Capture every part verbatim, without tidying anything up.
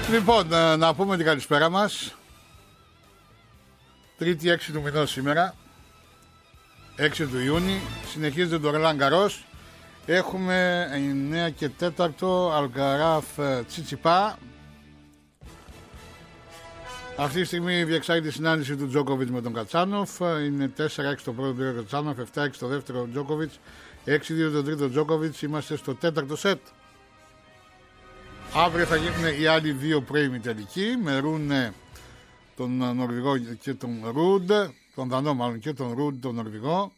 Λοιπόν, να πούμε την καλησπέρα μας. Τρίτη έξι του μηνός σήμερα, έξι του Ιούνιου. Συνεχίζεται το Ρολάν Γκαρός. Έχουμε εννέα και τέταρτο Αλκαράθ Τσιτσιπά. Αυτή τη στιγμή διεξάγεται η συνάντηση του Τζόκοβιτς με τον Κατσάνοφ. Είναι τέσσερα έξι το πρώτο τρίτο Κατσάνοφ, επτά έξι το δεύτερο Τζόκοβιτς, έξι δύο το τρίτο Τζόκοβιτς. Είμαστε στο τέταρτο σετ. Αύριο θα γίνουν οι άλλοι δύο πρώιμοι τελικοί με Ρούνε τον Νορβηγό και τον Ρούντ, τον Δανό μάλλον και τον Ρούντ τον Νορβηγό.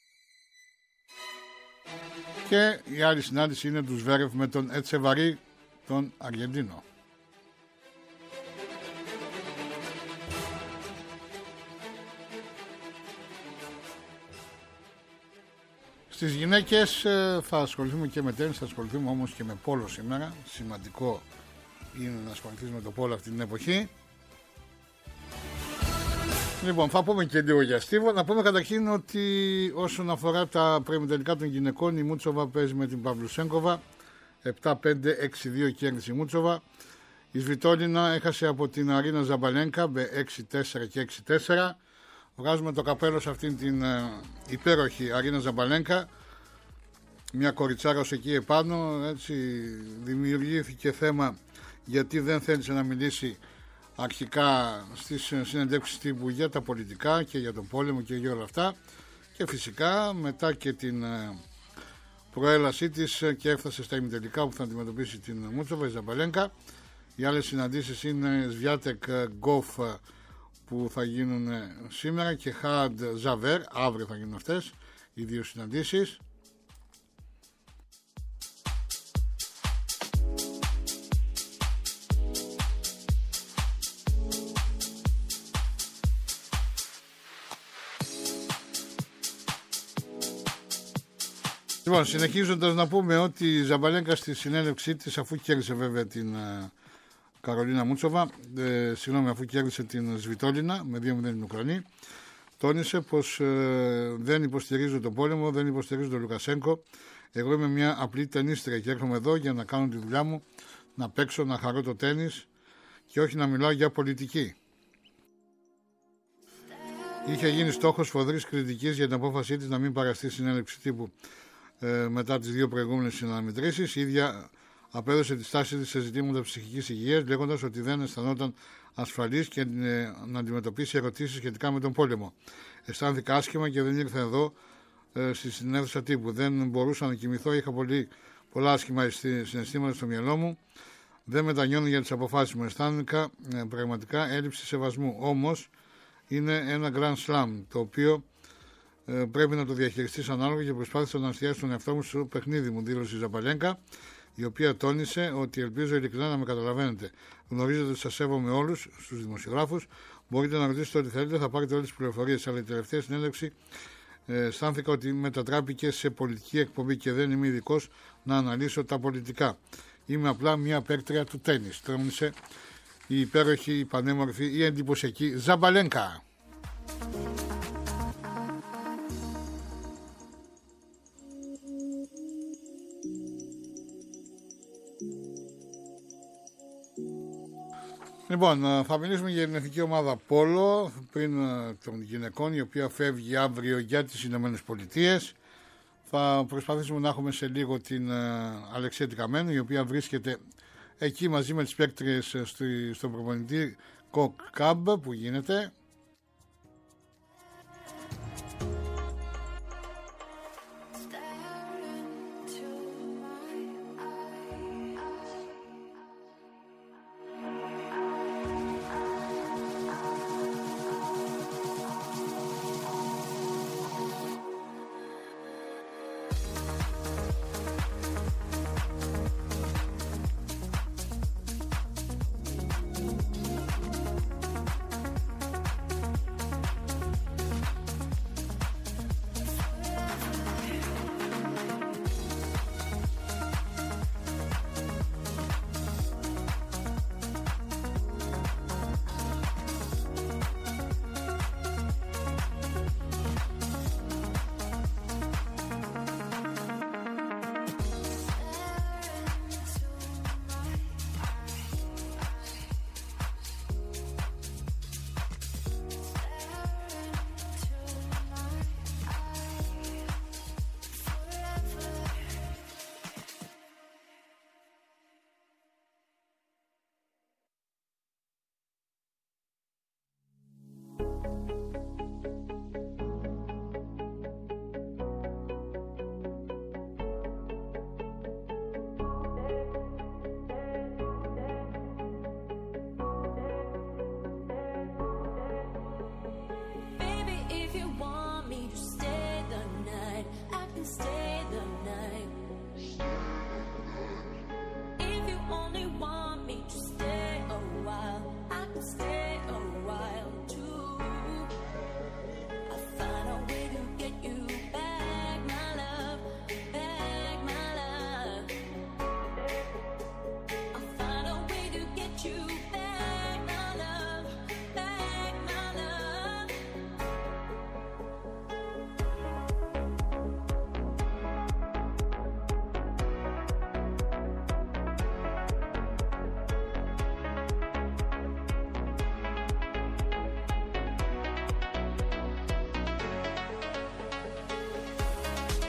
Και η άλλη συνάντηση είναι του Σβέρεφ με τον Ετσεβαρή τον Αργεντίνο. Στις γυναίκες θα ασχοληθούμε και με τένις, θα ασχοληθούμε όμως και με πόλο σήμερα. Σημαντικό είναι να ασχοληθείς με το πόλο αυτή την εποχή. Λοιπόν, θα πούμε και λίγο για στίβο. Να πούμε καταρχήν ότι όσον αφορά τα προημιτελικά των γυναικών, η Μούτσοβα παίζει με την Παυλουσέγκοβα. επτά πέντε έξι δύο κέρδισε η Μούτσοβα. Η Σβιτόλινα έχασε από την Αρίνα Ζαμπαλένκα με έξι τέσσερα και έξι τέσσερα. Βγάζουμε το καπέλο σε αυτήν την ε, υπέροχη Αρίνα Ζαμπαλένκα. Μια κοριτσάρα ως εκεί επάνω. Έτσι δημιουργήθηκε θέμα γιατί δεν θέλησε να μιλήσει αρχικά στις συνεντεύξεις τύπου για τα πολιτικά και για τον πόλεμο και για όλα αυτά. Και φυσικά μετά και την ε, προέλασή της και έφτασε στα ημιτελικά που θα αντιμετωπίσει την Μούτσοβα, η Ζαμπαλένκα. Οι άλλες συναντήσεις είναι Σβιάτεκ Γκοφ που θα γίνουν σήμερα και Χαντ Ζαβέρ, αύριο θα γίνουν αυτές οι δύο συναντήσεις. Λοιπόν, συνεχίζοντας να πούμε ότι η Ζαμπαλένκα στη συνέλευσή της, αφού κέρδισε βέβαια την Καρολίνα Μούτσοβα, ε, συγγνώμη, αφού κέρδισε την Σβιτόλινα με δύο μηδέν την Ουκρανία, τόνισε πως ε, δεν υποστηρίζω τον πόλεμο, δεν υποστηρίζω τον Λουκασένκο. Εγώ είμαι μια απλή ταινίστρια και έρχομαι εδώ για να κάνω τη δουλειά μου, να παίξω, να χαρώ το τένις και όχι να μιλάω για πολιτική. Είχε γίνει στόχος φοδρής κριτικής για την απόφασή της να μην παραστεί συνέλευξη τύπου ε, μετά τις δύο προηγούμενες συναναμετρήσεις. Η ίδια απέδωσε τη στάση της σε ζητήματα ψυχικής υγείας, λέγοντας ότι δεν αισθανόταν ασφαλής και να αντιμετωπίσει ερωτήσεις σχετικά με τον πόλεμο. Αισθάνθηκα άσχημα και δεν ήρθα εδώ ε, στη συνέδουσα τύπου. Δεν μπορούσα να κοιμηθώ, είχα πολύ, πολλά άσχημα συναισθήματα στο μυαλό μου. Δεν μετανιώνω για τις αποφάσεις μου. Αισθάνθηκα ε, πραγματικά έλλειψη σεβασμού. Όμως είναι ένα Grand Slam, το οποίο ε, πρέπει να το διαχειριστείς ανάλογα και προσπάθησα να εστιάσω τον εαυτό μου στο παιχνίδι μου, δήλωσε η Ζαμπαλένκα, η οποία τόνισε ότι ελπίζω ειλικρινά να με καταλαβαίνετε. Γνωρίζετε ότι σας σέβομαι όλους στους δημοσιογράφους. Μπορείτε να ρωτήσετε ό,τι θέλετε, θα πάρετε όλες τις πληροφορίες. Αλλά η τελευταία συνέντευξη ε, αισθάνθηκα ότι μετατράπηκε σε πολιτική εκπομπή και δεν είμαι ειδικός να αναλύσω τα πολιτικά. Είμαι απλά μια παίκτρια του τένις. Τόνισε η υπέροχη, η πανέμορφη, η εντυπωσιακή Ζαμπαλένκα. Λοιπόν, θα μιλήσουμε για την εθνική ομάδα Πόλο πριν των γυναικών, η οποία φεύγει αύριο για τις Ηνωμένες Πολιτείες. Θα προσπαθήσουμε να έχουμε σε λίγο την Αλεξία Τικαμένου, η οποία βρίσκεται εκεί μαζί με τις παίκτριες στον προπονητή Κοκ-Καμπ που γίνεται.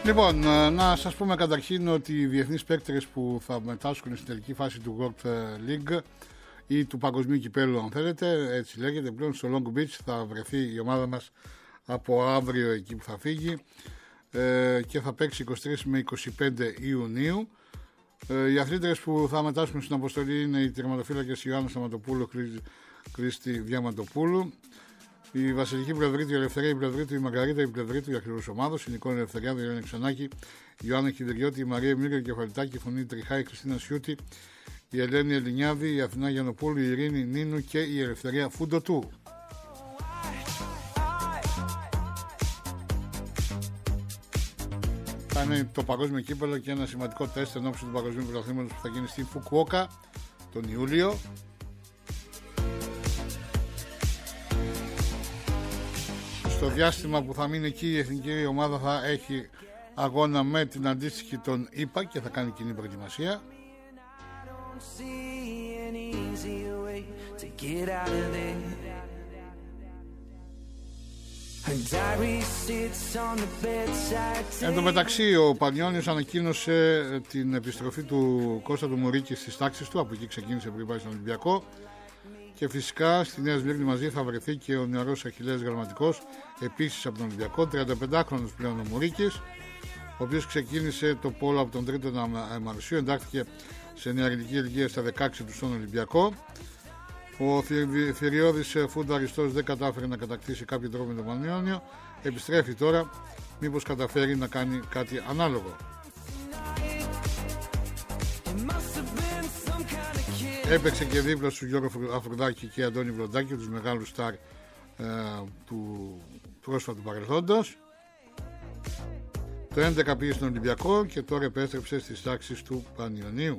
Λοιπόν, να σας πούμε καταρχήν ότι οι διεθνείς παίκτες που θα μετάσχουν στην τελική φάση του World League ή του Παγκοσμίου Κυπέλλου, αν θέλετε, έτσι λέγεται, πλέον στο Long Beach θα βρεθεί η ομάδα μας από αύριο εκεί που θα φύγει ε, και θα παίξει είκοσι τρεις με είκοσι πέντε Ιουνίου. Ε, οι αθλήτρες που θα μετάσχουν στην αποστολή είναι οι τερματοφύλακες Ιωάννα Σταματοπούλου, Κρίστη Διαμαντοπούλου, η Βασιλική Πλευρίτου, η Ελευθερία η Πλευρίτου, η Μαργαρίτα η Πλευρίτου για Χρυσούς Ομάδος, η Νικόλα Ελευθεριάδου, η Ελένη Ξανάκη, η Ιωάννα Κιδεριώτη, η Μαρία Μίλια Κεφαλιτάκη, η Φωνή Τριχά, η Χριστίνα Σιούτη, η Ελένη Ελληνιάδη, η Αθηνά Γιαννοπούλου, η Ειρήνη Νίνου και η Ελευθερία Φουντοτού. Θα είναι το παγκόσμιο κύπελλο και ένα σημαντικό τεστ εν ώψη του παγκοσμίου πρωταθλήματος που θα γίνει στη Φουκουόκα τον Ιούλιο. Στο διάστημα που θα μείνει εκεί η εθνική ομάδα θα έχει αγώνα με την αντίστοιχη των ΙΠΑ και θα κάνει κοινή προετοιμασία. Εν τω μεταξύ ο Πανιώνιος ανακοίνωσε την επιστροφή του Κώστα του Μουρίκη στις τάξεις του, από εκεί ξεκίνησε πριν πάει στον Ολυμπιακό. Και φυσικά στη Νέα Σμύρνη μαζί θα βρεθεί και ο νεαρός Αχιλλέας Γραμματικός, επίσης από τον Ολυμπιακό, τριανταπεντάχρονος πλέον ο Μουρίκης, ο οποίος ξεκίνησε το πόλο από τον τρίτο Μαρσίου, εντάχθηκε σε νεαρική ηλικία στα δεκαέξι του στον Ολυμπιακό. Ο θηριώδης Φούντα Αριστός δεν κατάφερε να κατακτήσει κάποιο τρόπο με τον Πανιώνιο, επιστρέφει τώρα, μήπως καταφέρει να κάνει κάτι ανάλογο. Έπαιξε και δίπλα στους Γιώργο Αφρουδάκη και Αντώνη Βλοντάκη, τους μεγάλους στάρ ε, του πρόσφατου παρελθόντος. Το έντεκα πήγε στον Ολυμπιακό και τώρα επέστρεψε στις τάξεις του Πανιωνίου.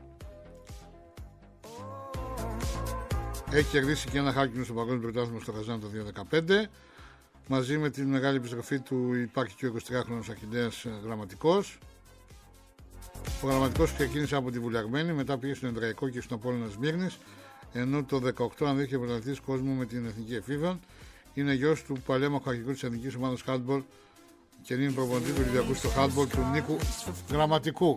Έχει κερδίσει και ένα χάλκινο στο Παγκόσμιο Πρωτάθλημα στο Καζάν το δύο χιλιάδες δεκαπέντε. Μαζί με την μεγάλη επιστροφή του υπάρχει και ο εικοσιτριάχρονος Αχιλλέας Γραμματικός. Ο Γραμματικός ξεκίνησε από τη Βουλιαγμένη, μετά πήγε στον Ενδραϊκό και στον Απόλλωνα Σμύρνης, ενώ το δεκαοκτώ ανδείχθηκε πρωταθλητής κόσμου με την Εθνική Εφήβων. Είναι γιος του παλέμαχου αρχικού της Εθνικής Ομάδας Χάντμπολ και είναι προπονητή του Ολυμπιακού στο Χάντμπολ του Νίκου Γραμματικού.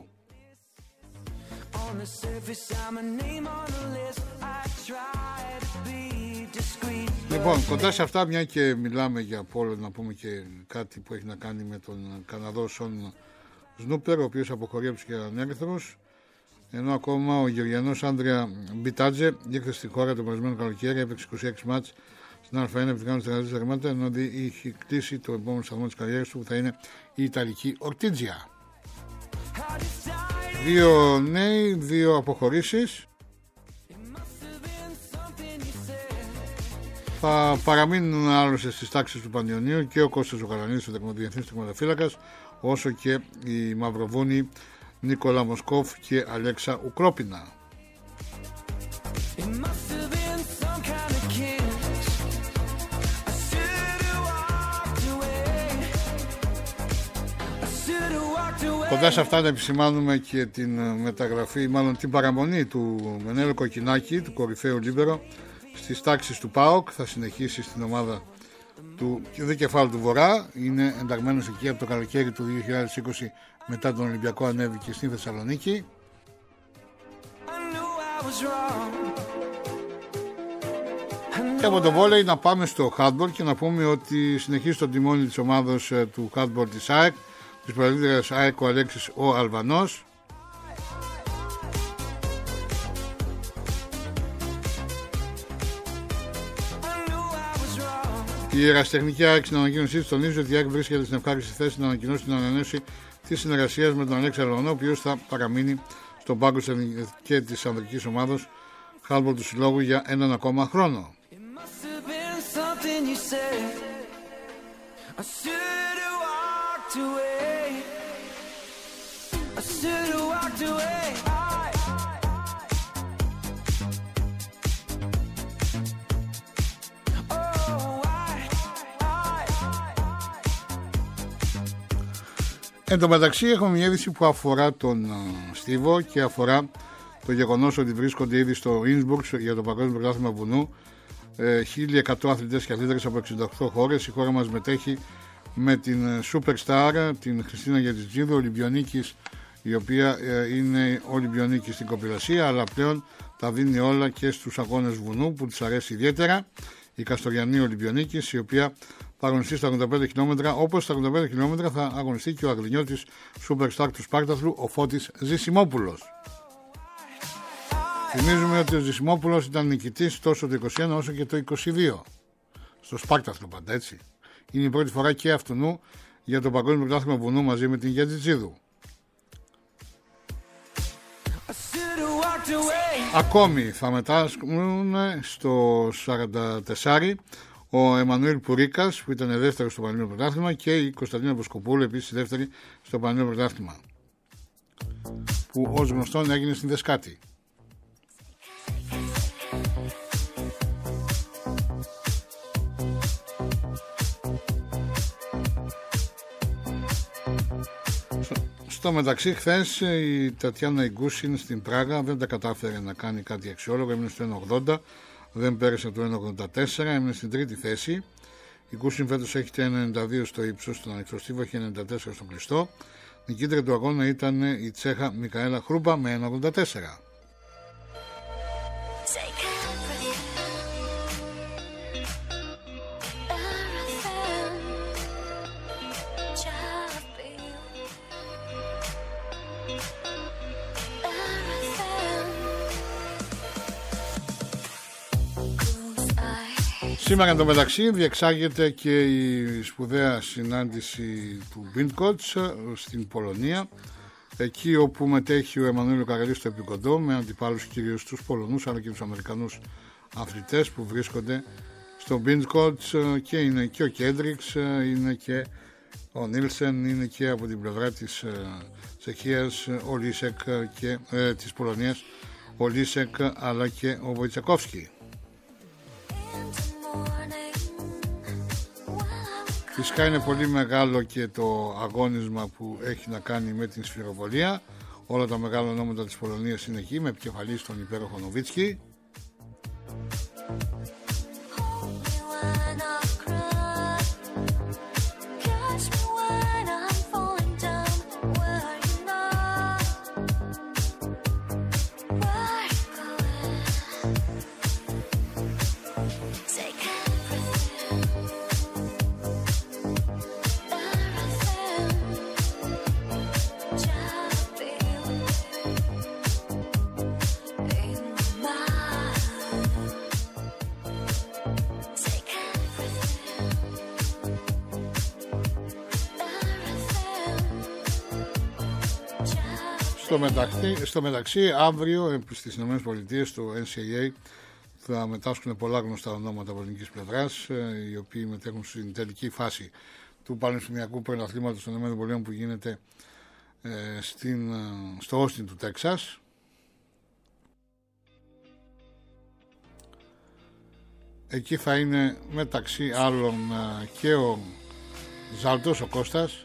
Λοιπόν, κοντά σε αυτά, μια και μιλάμε για πόλο, να πούμε και κάτι που έχει να κάνει με τον Καναδό Σον Σνούπερ, ο οποίος αποχωρεί από τους Κεραυνέρυθρους, ενώ ακόμα ο Γεωργιανός Άντρια Μπιτάτζε ήρθε στη χώρα το περασμένο καλοκαίρι, έπαιξε είκοσι έξι μάτς στην Α1 επιτυχάνοντας τριάντα τερμάτα, ενώ είχε κλείσει το επόμενο σταθμό της καριέρας του που θα είναι η Ιταλική Ορτίτζια. Δύο νέοι, δύο αποχωρήσεις. Θα παραμείνουν άλλωστε στις τάξεις του Πανιωνίου και ο Κώστας Ζωγαλανίδης, ο διεθνής τερματοφύλακας, όσο και οι Μαυροβούνοι Νίκολα Μοσκόφ και Αλέξα Ουκρόπινα. Κοντά σε αυτά να επισημάνουμε και την μεταγραφή, μάλλον την παραμονή του Μενέλο Κοκκινάκη, του κορυφαίου λίμπερο, στις τάξεις του ΠΑΟΚ. Θα συνεχίσει στην ομάδα του δικεφάλου του Βορρά. Είναι ενταγμένος εκεί από το καλοκαίρι του δύο χιλιάδες είκοσι, μετά τον Ολυμπιακό ανέβηκε στην Θεσσαλονίκη. Και από το βόλεϊ να πάμε στο χάντμπολ και να πούμε ότι συνεχίζει το τιμόνι της ομάδος του χάντμπολ της ΑΕΚ, της προεδρίας ΑΕΚ, ο Αλέξης ο Αλβανός. Η Ιεραστεχνική ΑΕΚ στην ανακοίνωσή της τονίζει ότι η ΑΕΚ βρίσκεται στην ευχάριστη θέση να ανακοινώσει την ανανέωση της συνεργασίας με τον Αλέξη Αλβανό, ο οποίος θα παραμείνει στον πάγκο και της ανδρικής ομάδος χάντμπολ του συλλόγου για έναν ακόμα χρόνο. Εν τω μεταξύ έχουμε μια είδηση που αφορά τον uh, Στίβο και αφορά το γεγονός ότι βρίσκονται ήδη στο Ίνσμπουργκ για το Παγκόσμιο Πρωτάθλημα Βουνού ε, χίλια εκατό αθλητές και αθλήτρες από εξήντα οκτώ χώρες. Η χώρα μας μετέχει με την Superstar, την Χριστίνα Γετζητζίδου, Ολυμπιονίκης, η οποία είναι Ολυμπιονίκη στην κοπηλασία, αλλά πλέον τα δίνει όλα και στους αγώνες βουνού που της αρέσει ιδιαίτερα. Η Καστοριανή Ολυμπιονίκης, η οποία θα αγωνιστεί στα ογδόντα πέντε χιλιόμετρα, όπως στα ογδόντα πέντε χιλιόμετρα θα αγωνιστεί και ο αγρινιώτης Superstar του Σπάρταθλου, ο Φώτης Ζησιμόπουλος. Θυμίζουμε ότι ο Ζησιμόπουλος ήταν νικητής τόσο το είκοσι ένα όσο και το είκοσι δύο. Στο Σπάρταθλο πάντα, έτσι. Είναι η πρώτη φορά και αυτού για το Παγκόσμιο Πρωτάθλημα Βουνού μαζί με την Γετζητζίδου. Ακόμη θα μετάσχουν στο σαράντα τέσσερα ο Εμμανουήλ Πουρίκας, που ήταν δεύτερο στο Πανελλήνιο Πρωτάθλημα, και η Κωνσταντίνα Βοσκοπούλου, επίσης δεύτερη στο Πανελλήνιο Πρωτάθλημα, που ως γνωστόν έγινε στην Δεσκάτη. Στο μεταξύ, χθες η Τατιάνα Ιγκούσιν στην Πράγα δεν τα κατάφερε να κάνει κάτι αξιόλογο, έμεινε στο ένα ογδόντα, δεν πέρασε το ένα ογδόντα τέσσερα, έμεινε στην τρίτη θέση. Η Ιγκούσιν φέτος έχει το ένα ενενήντα δύο στο ύψος, στον ανοιχτό στίβο έχει ενενήντα τέσσερα στον κλειστό. Νικήτρια του αγώνα ήταν η Τσέχα Μικαέλα Χρούπα με ένα ογδόντα τέσσερα. Σήμερα εν τω μεταξύ διεξάγεται και η σπουδαία συνάντηση του Windcoach στην Πολωνία, εκεί όπου μετέχει ο Εμμανουήλ Καραλής στο επικοντό, με αντιπάλους κυρίως τους Πολωνούς αλλά και τους Αμερικανούς αθλητές που βρίσκονται στο Windcoach, και είναι και ο Κέντριξ, είναι και ο Νίλσεν, είναι και από την πλευρά της Τσεχίας ο Λίσεκ και ε, της Πολωνίας ο Λίσεκ, αλλά και ο Βοητσακόφσκι. Φυσικά είναι πολύ μεγάλο και το αγώνισμα που έχει να κάνει με την σφυροβολία. Όλα τα μεγάλα ονόματα της Πολωνίας είναι εκεί, με επικεφαλής τον υπέροχο Νοβίτσκι. Στο μεταξύ, στο μεταξύ, αύριο στις ΗΠΑ στο N C A A θα μετάσχουν πολλά γνωστά ονόματα από ελληνικής πλευράς, οι οποίοι μετέχουν στην τελική φάση του Πανεπιστημιακού Πρωταθλήματος των ΗΠΑ που γίνεται ε, στην, στο Όστιν του Τέξας. Εκεί θα είναι μεταξύ άλλων και ο Ζάλτος, ο Κώστας.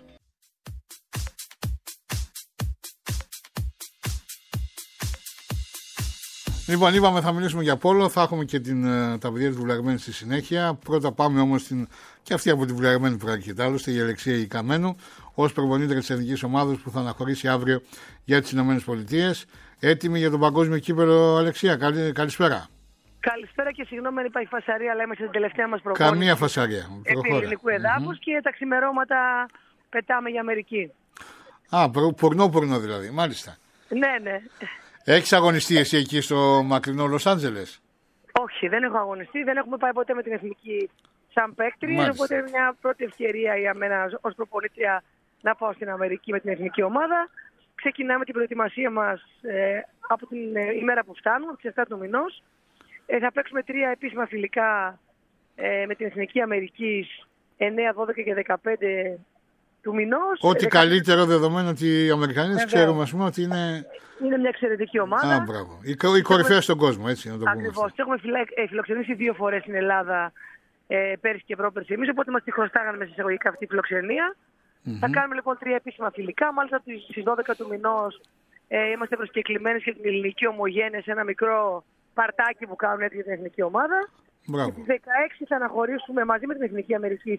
Λοιπόν, είπαμε θα μιλήσουμε για πόλο, θα έχουμε και την, τα παιδιά της Βουλιαγμένης στη συνέχεια. Πρώτα πάμε όμως στην, και αυτή από τη Βουλιαγμένη που έρχεται άλλωστε, η Αλεξία Ικαμένου, ως προπονήτρια της εθνικής ομάδας που θα αναχωρήσει αύριο για τις ΗΠΑ. Έτοιμη για τον παγκόσμιο κύπελλο, Αλεξία, καλή, καλησπέρα. Καλησπέρα και συγγνώμη αν υπάρχει φασαρία, αλλά είμαστε στην τελευταία μας προπόνηση. Καμία φασαρία. Επί ελληνικού εδάφους, mm-hmm. και τα ξημερώματα πετάμε για Αμερική. Α, πορνό πορνό δηλαδή, μάλιστα. Ναι, ναι. Έχεις αγωνιστεί εσύ εκεί στο μακρινό Λος Άντζελες? Όχι, δεν έχω αγωνιστεί, δεν έχουμε πάει ποτέ με την εθνική σαν παίκτρια, οπότε είναι μια πρώτη ευκαιρία για μένα ως προπονήτρια να πάω στην Αμερική με την εθνική ομάδα. Ξεκινάμε την προετοιμασία μας ε, από την ε, ημέρα που φτάνουμε, από τις επτά του μηνός. Ε, θα παίξουμε τρία επίσημα φιλικά ε, με την Εθνική Αμερικής εννέα, δώδεκα και δεκαπέντε του μηνός. Ό,τι δεκαπέντε... καλύτερο, δεδομένο ότι οι Αμερικανοί ξέρουμε, ας πούμε, ότι είναι... Είναι μια εξαιρετική ομάδα. Α, μπράβο. Η, η κορυφαία στον κόσμο, έτσι να το πούμε. Ακριβώς. Έχουμε φιλοξενήσει δύο φορές στην Ελλάδα, ε, πέρυσι και πρόπερσι εμείς, οπότε μας τη χρωστάγανε με εισαγωγικά αυτή η φιλοξενία. Mm-hmm. Θα κάνουμε λοιπόν τρία επίσημα φιλικά. Μάλιστα στις δώδεκα του μηνός ε, είμαστε προσκεκλημένοι για την ελληνική ομογένεια σε ένα μικρό παρτάκι που κάνουν για την εθνική ομάδα. Μπράβο. Και στις δεκαέξι θα αναχωρήσουμε μαζί με την Εθνική Αμερική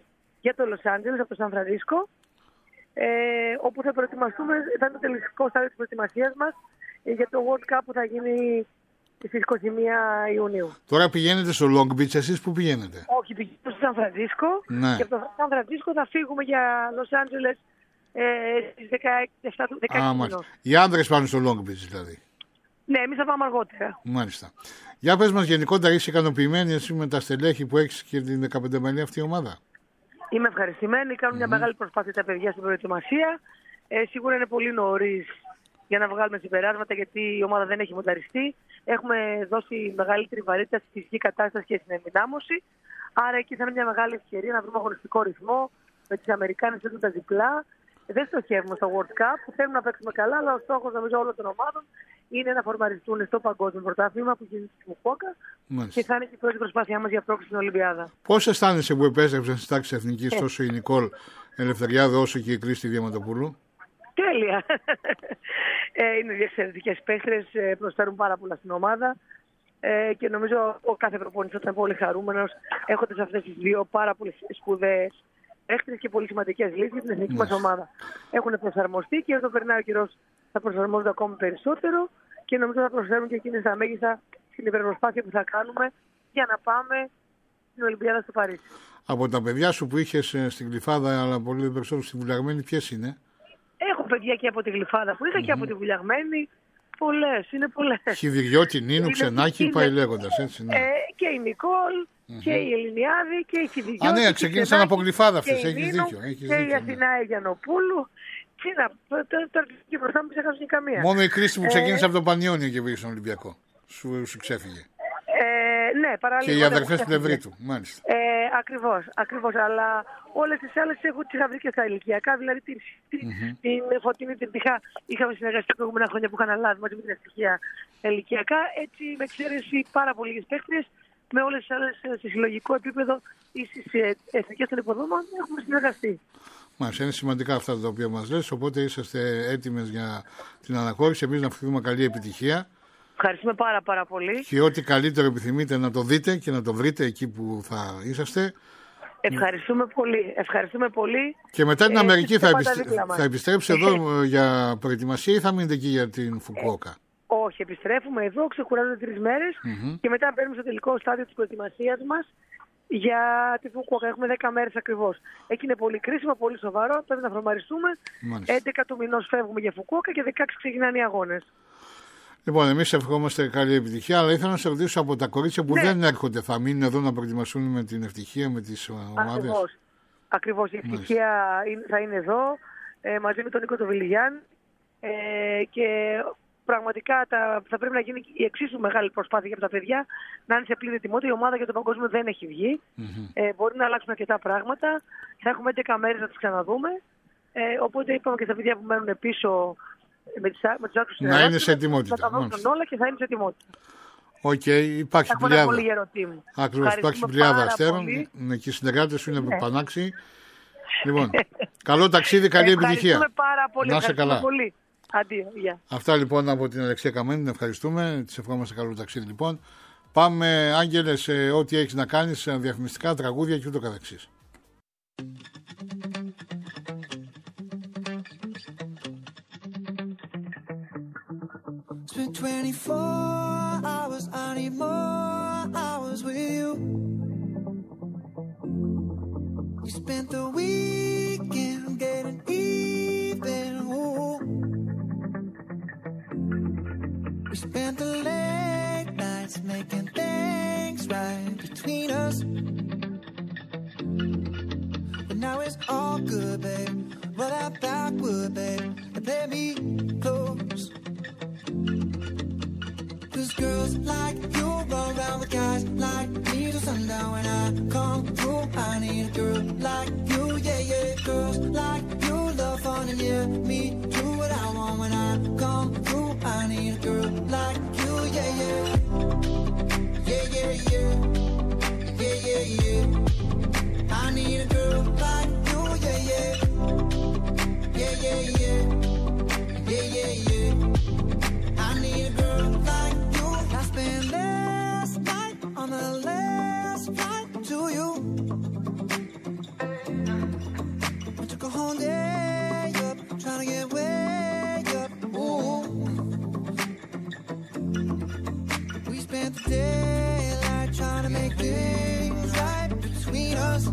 για το Λος Άντζελες από το Σαν Φρανσίσκο, ε, όπου θα προετοιμαστούμε, θα είναι το τελικό στάδιο της προετοιμασίας μας ε, για το World Cup που θα γίνει στις είκοσι μία Ιουνίου. Τώρα πηγαίνετε στο Long Beach, εσείς που πηγαίνετε? Όχι, πηγαίνουμε στο Σαν Φρανσίσκο, ναι. Και από το Σαν Φρανσίσκο θα φύγουμε για Λος Άντζελες ε, στις δεκαεπτά του δεκαέξι. Οι άντρες πάνε στο Long Beach δηλαδή? Ναι, εμείς θα πάμε αργότερα. Μάλιστα. Για πες μας γενικότερα, είσαι ικανοποιημένη εσύ με τα στελέχη που έχεις και την δεκαπεντεμελή αυτή ομάδα? Είμαι ευχαριστημένη, κάνουν mm-hmm. μια μεγάλη προσπάθεια τα παιδιά στην προετοιμασία. Ε, σίγουρα είναι πολύ νωρίς για να βγάλουμε συμπεράσματα, γιατί η ομάδα δεν έχει μονταριστεί. Έχουμε δώσει μεγαλύτερη βαρύτητα στη φυσική κατάσταση και στην ενδυνάμωση. Άρα εκεί θα είναι μια μεγάλη ευκαιρία να βρούμε αγωνιστικό ρυθμό με τις Αμερικάνες και τα διπλά. Δεν στοχεύουμε στο World Cup, θέλουμε να παίξουμε καλά, αλλά ο στόχος νομίζω όλων των ομάδων είναι να φορμαριστούν στο παγκόσμιο πρωτάθλημα που γίνεται στη Φουκουόκα και θα είναι και η πρώτη προσπάθειά μας για πρόκληση στην Ολυμπιάδα. Πώς αισθάνεσαι που επέστρεψαν στις τάξεις εθνικής τόσο η Νικόλ Ελευθεριάδου όσο και η Κρίστη Διαματοπούλου? Τέλεια! ε, είναι εξαιρετικές παίκτρες, προσφέρουν πάρα πολλά στην ομάδα ε, και νομίζω ο κάθε προπονητής θα ήταν πολύ χαρούμενος έχοντας αυτές τις δύο πάρα πολύ σπουδαίες παίκτρες και πολύ σημαντικές λύσεις στην εθνική μας ομάδα. Έχουν προσαρμοστεί και εδώ περνάει ο καιρός, θα προσαρμόζονται ακόμη περισσότερο και νομίζω θα προσφέρουν και εκείνες τα μέγιστα στην υπερπροσπάθεια που θα κάνουμε για να πάμε στην Ολυμπιάδα στο Παρίσι. Από τα παιδιά σου που είχες στην Γλυφάδα, αλλά πολύ περισσότερο στη Βουλιαγμένη, ποιες είναι? Έχω παιδιά και από τη Γλυφάδα που είχα mm-hmm. και από τη Βουλιαγμένη. Πολλές, είναι πολλές. Χιδιριώτη, Νίνου, Ξενάκη, πάει λέγοντας, έτσι. Ναι. Ε, και η Νικόλ, mm-hmm. και η Ελληνιάδη, και η Χιδιριώτη. Α, ναι, ξεκίνησαν από Γλυφάδα αυτές, έχεις δίκιο. Έχεις και δίκιο, η Αθηνά ναι. Γιαννοπούλου. Τι να πω, τώρα και μπροστά μου ξέχασαν καμία. Μόνο η Κρίστη που ξεκίνησε ε... από τον Πανιόνιο και πήγε στον Ολυμπιακό. Σου, σου ξέφυγε. Ε, ναι, παράλληλα. Και οι αδερφές πλευρή του, μάλιστα. Ε, ακριβώς, ακριβώς. Αλλά όλες τις άλλες έχω τις είχα βρει και στα ηλικιακά. Δηλαδή την, mm-hmm. την Φωτεινή την είχα, είχαμε συνεργαστεί τα προηγούμενα χρόνια που είχαν αναλάβει μαζί με την ευτυχία ηλικιακά. Έτσι, με εξαίρεση πάρα πολλοί λίγες παίκτριες, με όλες τις άλλες σε συλλογικό επίπεδο ή στις εθνικές των υποδόμων έχουμε συνεργαστεί. Μάλιστα, είναι σημαντικά αυτά τα οποία μας λες, οπότε είσαστε έτοιμες για την αναχώρηση. Εμείς να ευχηθούμε καλή επιτυχία. Ευχαριστούμε πάρα πάρα πολύ. Και ό,τι καλύτερο επιθυμείτε να το δείτε και να το βρείτε εκεί που θα είσαστε. Ευχαριστούμε πολύ. Ευχαριστούμε πολύ. Και μετά την Αμερική ε, θα, επιστρέ... θα επιστρέψει εδώ για προετοιμασία ή θα μείνετε εκεί για την Φουκουόκα? Όχι, επιστρέφουμε εδώ, ξεκουράζονται τρεις μέρες mm-hmm. και μετά παίρνουμε στο τελικό στάδιο της προετοιμασίας μας για τη Φουκουόκα. Έχουμε δέκα μέρες ακριβώς. Εκεί είναι πολύ κρίσιμο, πολύ σοβαρό. Πρέπει να φορμαριστούμε. Μάλιστα. έντεκα του μηνός φεύγουμε για Φουκουόκα και δεκαέξι ξεκινάνε οι αγώνες. Λοιπόν, εμείς ευχόμαστε καλή επιτυχία, αλλά ήθελα να σε ρωτήσω από τα κορίτσια που ναι. δεν έρχονται, θα μείνουν εδώ να προετοιμαστούν με την ευτυχία, με τις ομάδες? Ακριβώς. Ακριβώς. Η ευτυχία είναι, θα είναι εδώ ε, μαζί με τον Νίκο Τοβιλιγιάννη ε, και πραγματικά τα, θα πρέπει να γίνει η εξίσου μεγάλη προσπάθεια για τα παιδιά να είναι σε πλήρη ετοιμότητα. Η ομάδα για τον παγκόσμιο δεν έχει βγει. Mm-hmm. Ε, μπορεί να αλλάξουν αρκετά πράγματα. Θα έχουμε έντεκα μέρες να τις ξαναδούμε. Ε, οπότε είπαμε και στα παιδιά που μένουν πίσω με τις, με τους άκρους να είναι σε ετοιμότητα. Θα τα δώσουν όλα και θα είναι σε ετοιμότητα. Οκ, okay, υπάρχει πλειάδα. Ακριβώς, υπάρχει πλειάδα αστέρων. Και οι συνεργάτες σου είναι ναι. πανάξιοι. Λοιπόν, καλό ταξίδι, καλή επιτυχία. Ευχαριστούμε πάρα πολύ. Να είσαι καλά. Πολύ. Αντίο, yeah. Αυτά λοιπόν από την Αλεξία Καμένη, την ευχαριστούμε. Της ευχόμαστε καλό ταξίδι λοιπόν. Πάμε, Άγγελε, σε ό,τι έχεις να κάνεις, διαφημιστικά, τραγούδια και ούτω καθεξής. Spent twenty-four hours, I need more hours with you. We spent the weekend getting even. Ooh. We spent the late nights making things right between us. But now it's all good, babe. Roll that backward, babe, and play me close. Cause girls like you run around with guys like me till sundown. When I come through, I need a girl like you, yeah, yeah. Girls like you love fun and yeah, me do what I want. When I come through, I need a girl like you, yeah, yeah. Yeah, yeah, yeah. Yeah, yeah, yeah. I need a girl like you, yeah, yeah. Yeah, yeah, yeah. Yeah, yeah, yeah. I need a girl like you. I spent last night on the last flight to you. spent the daylight trying to make things right between us.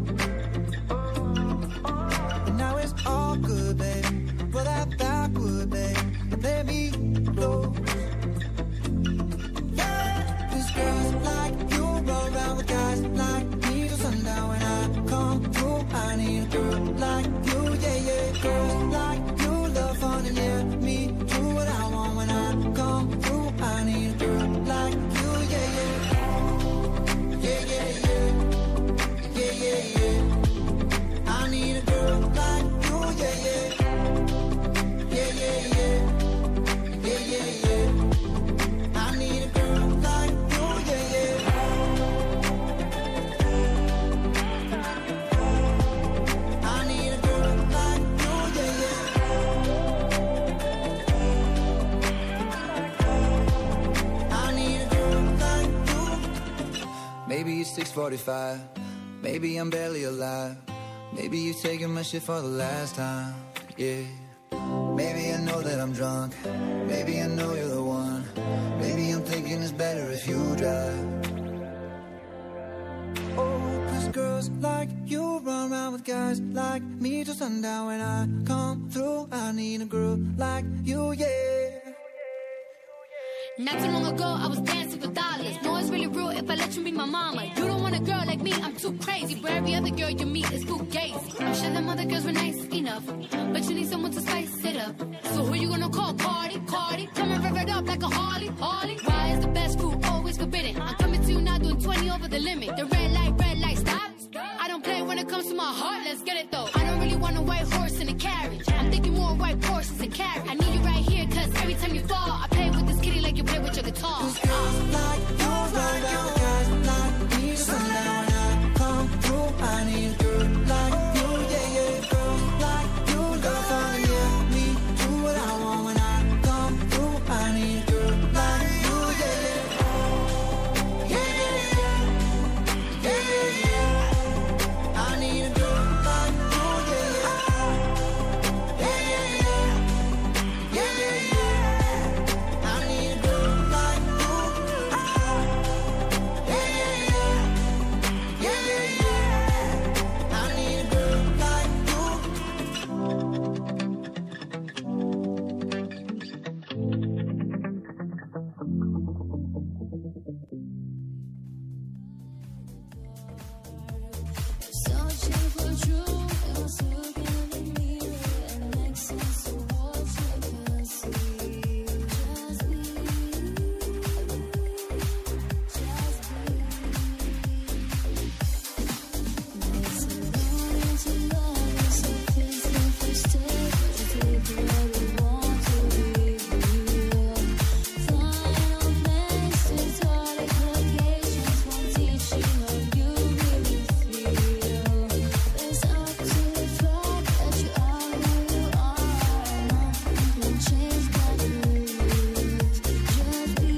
But now it's all good, baby. For that backward, baby, let me close. Yeah, 'cause girls like you roll around with guys like me till sundown. When I come through, I need a girl like you, yeah, yeah. Girls like you love fun and yeah, me do what I want. When I come through, I need a girl like you, yeah, yeah. Yeah, yeah, yeah. Yeah, yeah, yeah. I need a girl like you, yeah, yeah. Yeah, yeah, yeah. Yeah, yeah, yeah. I need a girl like you, yeah, yeah. I need a girl like you, yeah, yeah. I need a girl like you. Maybe it's six forty-five. Maybe I'm barely alive. Maybe you're taking my shit for the last time. Yeah. Maybe I know that I'm drunk. Maybe I know you're the one. Maybe I'm thinking it's better if you drive. Oh, 'cause girls like you run around with guys like me till sundown. When I come through, I need a girl like you, yeah. Not too long ago, I was dancing for dollars. No, it's really real if I let you be my mama. You don't want a girl like me, I'm too crazy. But every other girl you meet is too gazy. I'm sure them other girls were nice enough, but you need someone to spice it up. So who you gonna call? Cardi, Cardi. Come and rev it up like a Harley, Harley. Why is the best food always forbidden? I'm coming to you now doing twenty over the limit. The red light, red light, stop. I don't play when it comes to my heart, let's get it though. I don't really want a white horse in a carriage. I'm thinking more white horses and carriage. I need you right here, 'cause every time you fall, I play with this kitty like you play with your guitar. 'Cause girls like you run around with guys like me till sundown. When I come through, I need a girl like you, yeah, yeah. Girls like you love fun, yeah. Me do what I want. When I come through, I need a girl like you, yeah, yeah. Yeah, yeah, yeah. Yeah, yeah, yeah. I need a girl like you, yeah, yeah. Yeah, yeah, yeah. Yeah, yeah, yeah. I need a girl like you. Yeah, yeah, yeah. Yeah, yeah, yeah. I need a girl like you. Searching for truth, I was looking in the mirror and makes sense to what you can see. Just be, just be. It's a longing to love you, so please don't mistake. Just live where we want to be real. Flying on messages, all locations, one teaching of you really feel. It's up to the fact that you are who you are. Nothing can change that belief. Just be,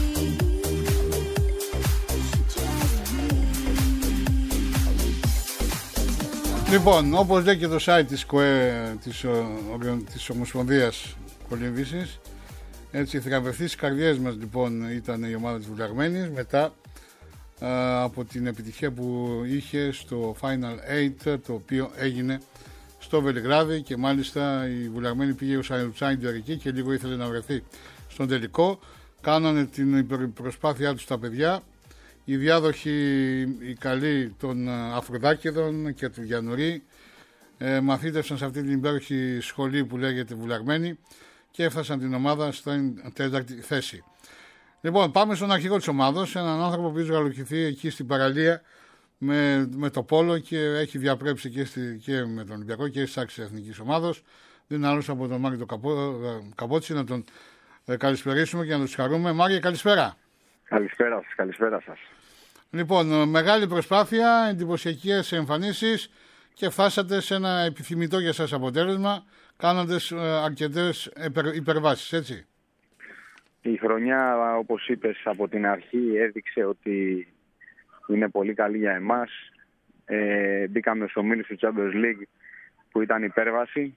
just be. Λοιπόν, όπως λέει και το site της ΚΟΕ, της, ο, της Ομοσπονδίας Κολυμβήσης, έτσι, η θριαμβευτή στις καρδιές μας λοιπόν ήταν η ομάδα της Βουλιαγμένης μετά α, από την επιτυχία που είχε στο Final οκτώ, το οποίο έγινε στο Βελιγράδι, και μάλιστα η Βουλιαγμένη πήγε ως outsider εκεί και λίγο ήθελε να βρεθεί στον τελικό. Κάνανε την προσπάθειά τους τα παιδιά, οι διάδοχοι, οι καλοί των Αφροδάκηδων και του Γιαννουρί, ε, μαθήτευσαν σε αυτή την υπέροχη σχολή που λέγεται Βουλιαγμένη και έφτασαν την ομάδα στην τέταρτη θέση. Λοιπόν, πάμε στον αρχηγό της ομάδας, έναν άνθρωπο που έχει γαλοκηθεί εκεί στην παραλία με, με το πόλο και έχει διαπρέψει και, στη, και με τον Ολυμπιακό και στις άξιες εθνικής ομάδος. Δεν είναι άλλος από τον Μάριο Καπότσι, να τον ε, καλησπερίσουμε και να τον συγχαρούμε. Μάριε, καλησπέρα. Καλησπέρα σας, καλησπέρα σας. Λοιπόν, μεγάλη προσπάθεια, εντυπωσιακές εμφανίσεις και φτάσατε σε ένα επιθυμητό για σας αποτέλεσμα, κάνοντας αρκετές υπερβάσεις, έτσι. Η χρονιά, όπως είπες, από την αρχή έδειξε ότι είναι πολύ καλή για εμάς. Ε, μπήκαμε στους ομίλους του Champions League που ήταν υπέρβαση.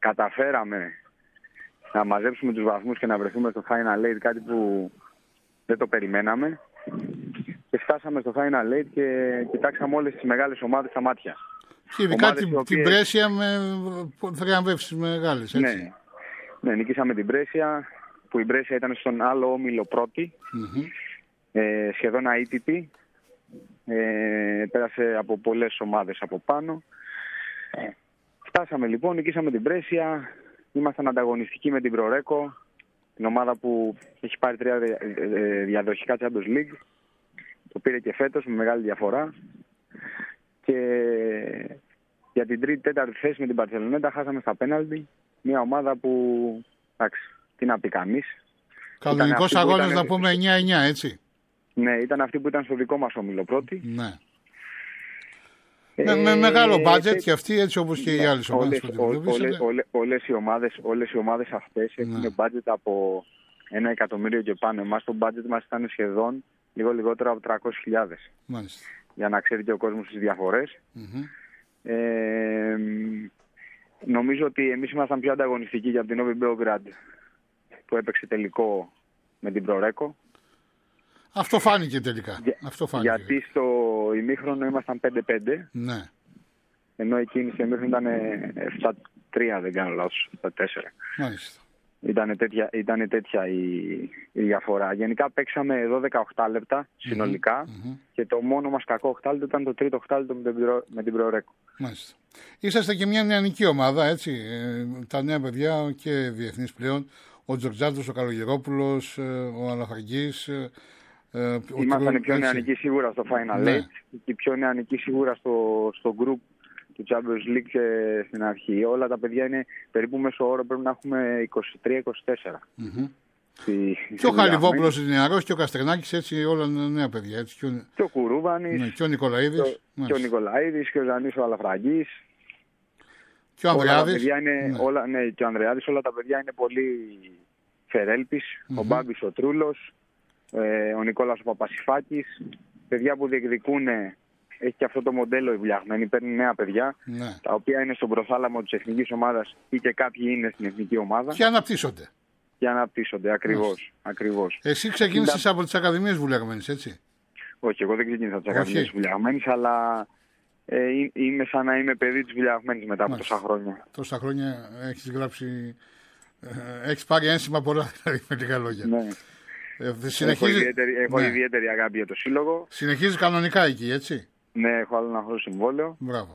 Καταφέραμε να μαζέψουμε τους βαθμούς και να βρεθούμε στο Final Eight, κάτι που δεν το περιμέναμε. Και φτάσαμε στο Final Eight και κοιτάξαμε όλες τις μεγάλες ομάδες στα μάτια. Και ειδικά την, οποίες... την Πρέσια με θριαμβεύσεις μεγάλες, έτσι. Ναι. ναι, νικήσαμε την Πρέσια, που η Πρέσια ήταν στον άλλο όμιλο πρώτη, mm-hmm. ε, σχεδόν αίτητη. Ε, πέρασε από πολλές ομάδες από πάνω. Ε, φτάσαμε λοιπόν, νικήσαμε την Πρέσια, ήμασταν ανταγωνιστικοί με την Προρέκο, την ομάδα που έχει πάρει τρία διαδοχικά Champions League. Το πήρε και φέτος με μεγάλη διαφορά. Και για την τρίτη, τέταρτη θέση με την Μπαρσελονέτα χάσαμε στα πέναλτι. Μια ομάδα που, εντάξει, τι να πει κανείς. Κανονικός αγώνας ήταν... να πούμε εννιά εννιά, έτσι. Ναι, ήταν αυτή που ήταν στο δικό μας όμιλο πρώτη. Ναι. Ε, με, με μεγάλο μπάτζετ και αυτή, έτσι όπως και οι άλλες ομάδες που όλες, όλες, όλες, οι ομάδες, όλες οι ομάδες αυτές ναι. έχουν μπάτζετ από ένα εκατομμύριο και πάνω. Εμάς το μπάτζετ μας ήταν σχεδόν λίγο λιγότερο από τριακόσιες χιλιάδες. Μάλιστα. Για να ξέρει και ο κόσμος τις διαφορές. Mm-hmm. Ε, νομίζω ότι εμείς ήμασταν πιο ανταγωνιστικοί για την Novi Beograd που έπαιξε τελικό με την Προρέκο. Αυτό φάνηκε τελικά. Για, Αυτό φάνηκε. Γιατί στο ημίχρονο ήμασταν πέντε πέντε. Ναι. Ενώ εκείνη στο ημίχρονο ήταν επτά τρία, δεν κάνω λάθος, επτά τέσσερα. Μάλιστα. Ήταν τέτοια, ήτανε τέτοια η, η διαφορά. Γενικά παίξαμε δώδεκα οχτάλεπτα συνολικά mm-hmm. και το μόνο μας κακό οχτάλεπτο ήταν το τρίτο οχτάλεπτο με την, προ, με την Προρέκο. Μάλιστα. Είσαστε και μια νεανική ομάδα, έτσι. Ε, τα νέα παιδιά και διεθνείς πλέον. Ο Τζορτζάτος, ο Καλογερόπουλος, ο Αλαφραγκής. Ε, Ήμασταν οι πιο νεανικοί σίγουρα στο Final ναι. Eight και οι πιο νεανικοί σίγουρα στο, στο group του Champions League και στην αρχή. Όλα τα παιδιά είναι περίπου μέσω όρο, πρέπει να έχουμε είκοσι τρία είκοσι τέσσερα. Mm-hmm. Στη, και ο Χαλιβόπουλος είναι νεαρός και ο Καστρενάκης, έτσι όλα νέα παιδιά. Έτσι. Και, ο... και ο Κουρούβανης. Ναι, και ο Νικολαίδης. Και, και ο Νικολαίδης και ο Ζανής ο Αλαφραγκής. Και ο Ανδρεάδης. Είναι, ναι. Όλα, ναι, και ο Ανδρεάδης, όλα τα παιδιά είναι πολύ Φερέλπης. Mm-hmm. Ο Μπάμπης ο Τρούλος. Ε, ο Νικόλας ο Παπασιφάκης. Παιδιά που διεκδικούν. Έχει και αυτό το μοντέλο η Βλιαγμένη. Παίρνει νέα παιδιά, ναι. τα οποία είναι στον προθάλαμο της εθνικής ομάδας ή και κάποιοι είναι στην εθνική ομάδα. Και αναπτύσσονται. Και αναπτύσσονται, ακριβώς. ακριβώς. Εσύ ξεκίνησες Συντα... από τις Ακαδημίες Βουλιαγμένης, έτσι. Όχι, εγώ δεν ξεκίνησα από τις Ακαδημίες Βουλιαγμένης, αλλά ε, είμαι σαν να είμαι παιδί της Βουλιαγμένης μετά από τόσα χρόνια. Τόσα χρόνια έχεις γράψει. Ε, έχεις πάρει ένσημα πολλά, δηλαδή, με λίγα λόγια. Ναι. Ε, συνεχίζει... Έχω, ιδιαίτερη, έχω ναι. ιδιαίτερη αγάπη για το σύλλογο. Συνεχίζεις κανονικά εκεί, έτσι. Ναι, έχω άλλο ένα χρόνο συμβόλαιο. Μπράβο.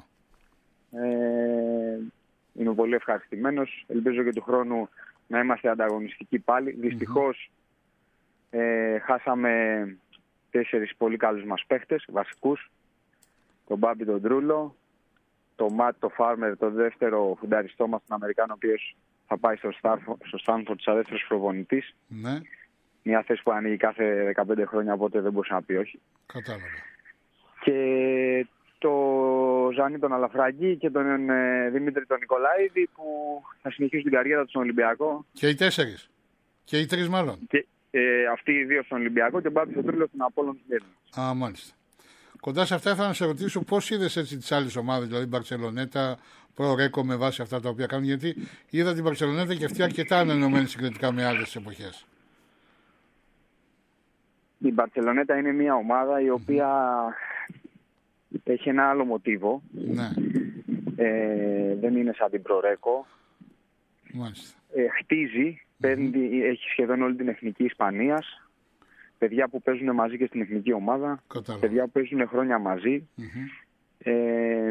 Ε, είμαι πολύ ευχαριστημένος. Ελπίζω και του χρόνου να είμαστε ανταγωνιστικοί πάλι. Δυστυχώς mm-hmm. ε, χάσαμε τέσσερις πολύ καλούς μας παίχτες, βασικούς. Τον Μπάμπη τον Τρούλο, τον Ματ το Φάρμερ, τον δεύτερο φουνταριστό μας, τον Αμερικάνο, ο οποίος θα πάει στο Στάνφορντ σαν δεύτερος προπονητής. Ναι. Μια θέση που ανοίγει κάθε δεκαπέντε χρόνια, οπότε δεν μπορούσε να πει όχι. Κατάλαβα. Και το Ζανί τον Αλαφραγκή και τον ε, Δημήτρη τον Νικολαίδη που θα συνεχίσουν την καριέρα του στον Ολυμπιακό. Και οι τέσσερις. Και οι τρεις μάλλον. Και ε, αυτοί οι δύο στον Ολυμπιακό και ο Μπάμπης ο Τρίλος στον Απόλλων της Λέρνης. Α, μάλιστα. Κοντά σε αυτά ήθελα να σε ρωτήσω πώς είδες έτσι τις άλλες ομάδες, δηλαδή Μπαρσελονέτα, Προρέκο με βάση αυτά τα οποία κάνουν, γιατί είδα την Μπαρσελονέτα και αυτή αρκετά ανενωμένη συγκριτικά με άλλες εποχές. Η Μπαρσελονέτα είναι μια ομάδα η οποία mm-hmm. έχει ένα άλλο μοτίβο. Ναι. Ε, δεν είναι σαν την Προρέκο. Μάλιστα. Ε, χτίζει, mm-hmm. παίρνει, έχει σχεδόν όλη την εθνική Ισπανίας. Παιδιά που παίζουν μαζί και στην εθνική ομάδα. Κατάλαβα. Παιδιά που παίζουν χρόνια μαζί. Mm-hmm. Ε,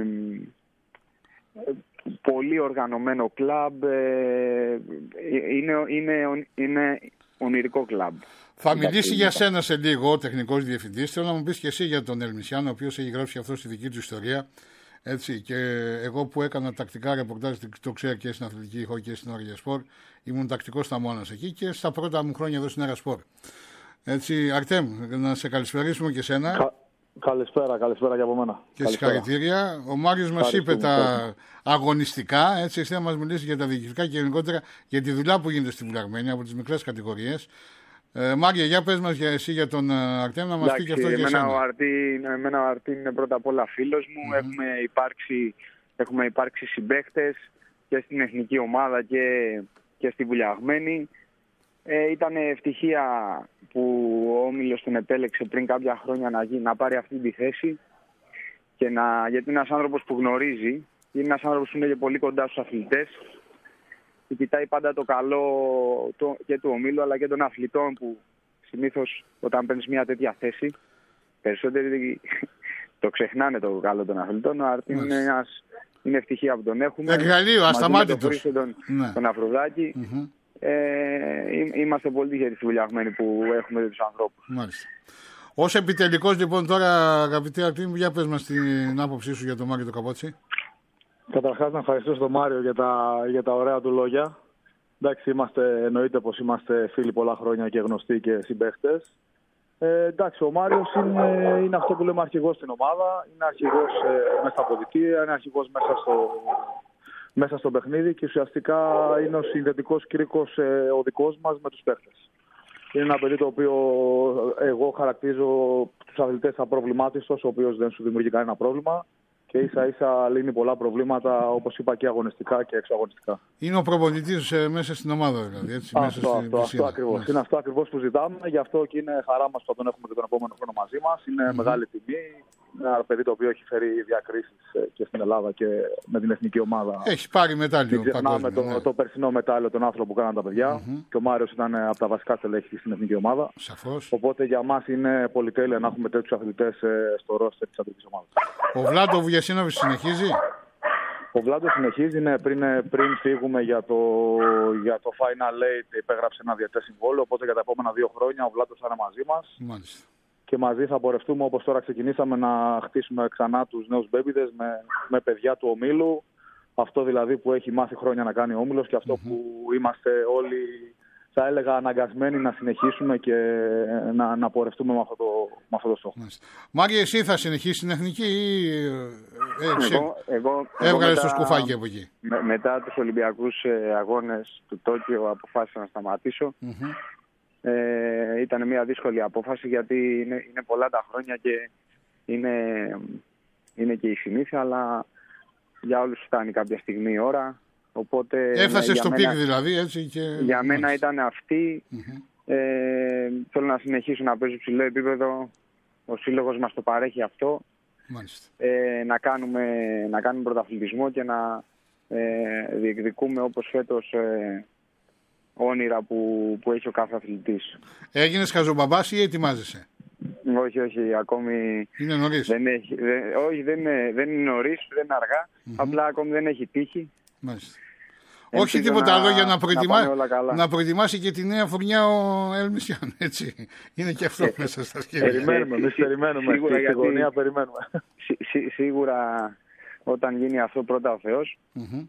πολύ οργανωμένο κλαμπ. Ε, είναι, είναι, είναι ονειρικό κλαμπ. Θα μιλήσει για σένα σε λίγο ο τεχνικός διευθυντής. Θέλω να μου πεις και εσύ για τον Ερμησιάνο, ο οποίος έχει γράψει αυτό στη δική του ιστορία. Έτσι, και εγώ που έκανα τακτικά ρεπορτάζ, το ξέρω και στην Αθλητική Ηχό και στην Όρια Σπορ, ήμουν τακτικός στα Μόνας εκεί και στα πρώτα μου χρόνια εδώ στην Έρα Σπορ. Έτσι, Αρτέμ, να σε καλησπερίσουμε και σένα. Κα, καλησπέρα, καλησπέρα και από μένα. Και συγχαρητήρια. Ο Μάριος μας είπε τα αγωνιστικά, έτσι, εσύ θα μας μιλήσει για τα διοικητικά και γενικότερα για τη δουλειά που γίνεται στη Βουλιαγμένη από τις μικρές κατηγορίες. Ε, Μάρια, για πες μας για εσύ για τον Αρτέμ, να μας πει και αυτό για σένα. Ο Αρτή, εμένα ο Αρτή είναι πρώτα απ' όλα φίλος μου. Mm-hmm. Έχουμε, υπάρξει, έχουμε υπάρξει συμπαίχτες και στην εθνική ομάδα και, και στη Βουλιαγμένη. Ε, ήταν ευτυχία που ο Όμιλος τον επέλεξε πριν κάποια χρόνια να, γι, να πάρει αυτή τη θέση. Και να, γιατί είναι ένας άνθρωπος που γνωρίζει, είναι ένας άνθρωπος που είναι και πολύ κοντά στους αθλητές. Και κοιτάει πάντα το καλό το, και του Ομίλου αλλά και των αθλητών που συνήθως όταν παίρνεις μια τέτοια θέση, περισσότεροι το ξεχνάνε το καλό των αθλητών. Ο Αρτίν είναι, ένας, είναι ευτυχία που τον έχουμε. Εργαλείο, ασταμάτητος. Τον, τον, ναι. τον Αφροδάκη. Mm-hmm. Ε, είμαστε πολύ τυχεροί συμβουλιαγμένοι που έχουμε τέτοιους ανθρώπους. Μάλιστα. Ως επιτελικός λοιπόν τώρα, αγαπητέ Αρτίν, για πες μας την άποψή σου για τον Μάριο τον Καπότσι. Καταρχάς να ευχαριστήσω τον Μάριο για τα, για τα ωραία του λόγια. Εντάξει, είμαστε, εννοείται πως είμαστε φίλοι πολλά χρόνια και γνωστοί και συμπαίχτες. Ε, εντάξει, ο Μάριος είναι, είναι αυτό που λέμε αρχηγός στην ομάδα. Είναι αρχηγός ε, μέσα στα αποδυτήρια, είναι αρχηγός μέσα στο, μέσα στο παιχνίδι και ουσιαστικά είναι ο συνδετικός κρίκος ε, ο δικός μας με τους παίχτες. Είναι ένα παιδί το οποίο εγώ χαρακτηρίζω τους αθλητές απροβλημάτιστος, ο οποίος δεν σου δημιουργεί κανένα πρόβλημα. Και ίσα ίσα λύνει πολλά προβλήματα, όπως είπα, και αγωνιστικά και εξωαγωνιστικά. Είναι ο προπονητής ε, μέσα στην ομάδα, δηλαδή. Έτσι, αυτό, μέσα στην αυτό, αυτό ακριβώς. Ναι. Είναι αυτό ακριβώς που ζητάμε. Γι' αυτό και είναι χαρά μας που τον έχουμε και τον επόμενο χρόνο μαζί μας. Είναι mm-hmm. μεγάλη τιμή. Είναι ένα παιδί το οποίο έχει φέρει διακρίσεις και στην Ελλάδα και με την εθνική ομάδα. Έχει πάρει μετάλλιο. Μην ξεχνάμε το, ναι. το περσινό μετάλλιο, τον άνθρωπο που κάναν τα παιδιά. Mm-hmm. Και ο Μάριος ήταν από τα βασικά στελέχη στην εθνική ομάδα. Σαφώς. Οπότε για μας είναι πολυτέλεια να έχουμε τέτοιους αθλητές στο ρόστερ της εθνικής ομάδας. Ο Βλάντο Βουγιασίνοβιτς συνεχίζει. Ο Βλάντο συνεχίζει, ναι, πριν, πριν φύγουμε για το, για το Final Eight υπέγραψε ένα διετές συμβόλαιο, οπότε για τα επόμενα δύο χρόνια ο Βλάντος θα είναι μαζί μας. Μάλιστα. Και μαζί θα πορευτούμε όπως τώρα ξεκινήσαμε να χτίσουμε ξανά τους νέους μπέμπιδες με, με παιδιά του Ομίλου. Αυτό δηλαδή που έχει μάθει χρόνια να κάνει ο Όμιλος και αυτό mm-hmm. που είμαστε όλοι, θα έλεγα, αναγκασμένοι να συνεχίσουμε και να, να πορευτούμε με αυτό το, με αυτό το στόχο. Μάρια, εσύ θα συνεχίσεις την εθνική ή ε, εγώ, εγώ, έβγαλες το σκουφάκι από εκεί? Με, μετά τους Ολυμπιακούς ε, αγώνες του Τόκιο αποφάσισα να σταματήσω. Mm-hmm. Ε, ήταν μια δύσκολη απόφαση γιατί είναι, είναι πολλά τα χρόνια και είναι, είναι και η συνήθεια, αλλά για όλους φτάνει κάποια στιγμή η ώρα. Οπότε, έφτασε ναι, στο μένα, πικ δηλαδή, έτσι. Και... Για μένα ήταν αυτή. Mm-hmm. Ε, θέλω να συνεχίσω να παίζω ψηλό επίπεδο. Ο σύλλογος μας το παρέχει αυτό. Ε, να, κάνουμε, να κάνουμε πρωταθλητισμό και να ε, διεκδικούμε όπως φέτος ε, όνειρα που, που έχει ο κάθε αθλητής. Έγινες χαζομπαμπάς ή ετοιμάζεσαι? Όχι, όχι, ακόμη είναι νωρίς. Δεν έχει, δεν, όχι, δεν είναι, δεν είναι νωρίς, δεν είναι αργά. Mm-hmm. Απλά ακόμη δεν έχει τύχει. Μάλιστα. Όχι τίποτα άλλο για να, προετοιμά... να, να προετοιμάσει και τη νέα φουρνιά ο Ελμισιάν, έτσι. Είναι και αυτό μέσα στα σχέδια. Περιμένουμε, εμείς περιμένουμε. Σίγουρα, στη γωνία περιμένουμε. Σί, σί, σίγουρα όταν γίνει αυτό πρώτα ο Θεός, mm-hmm.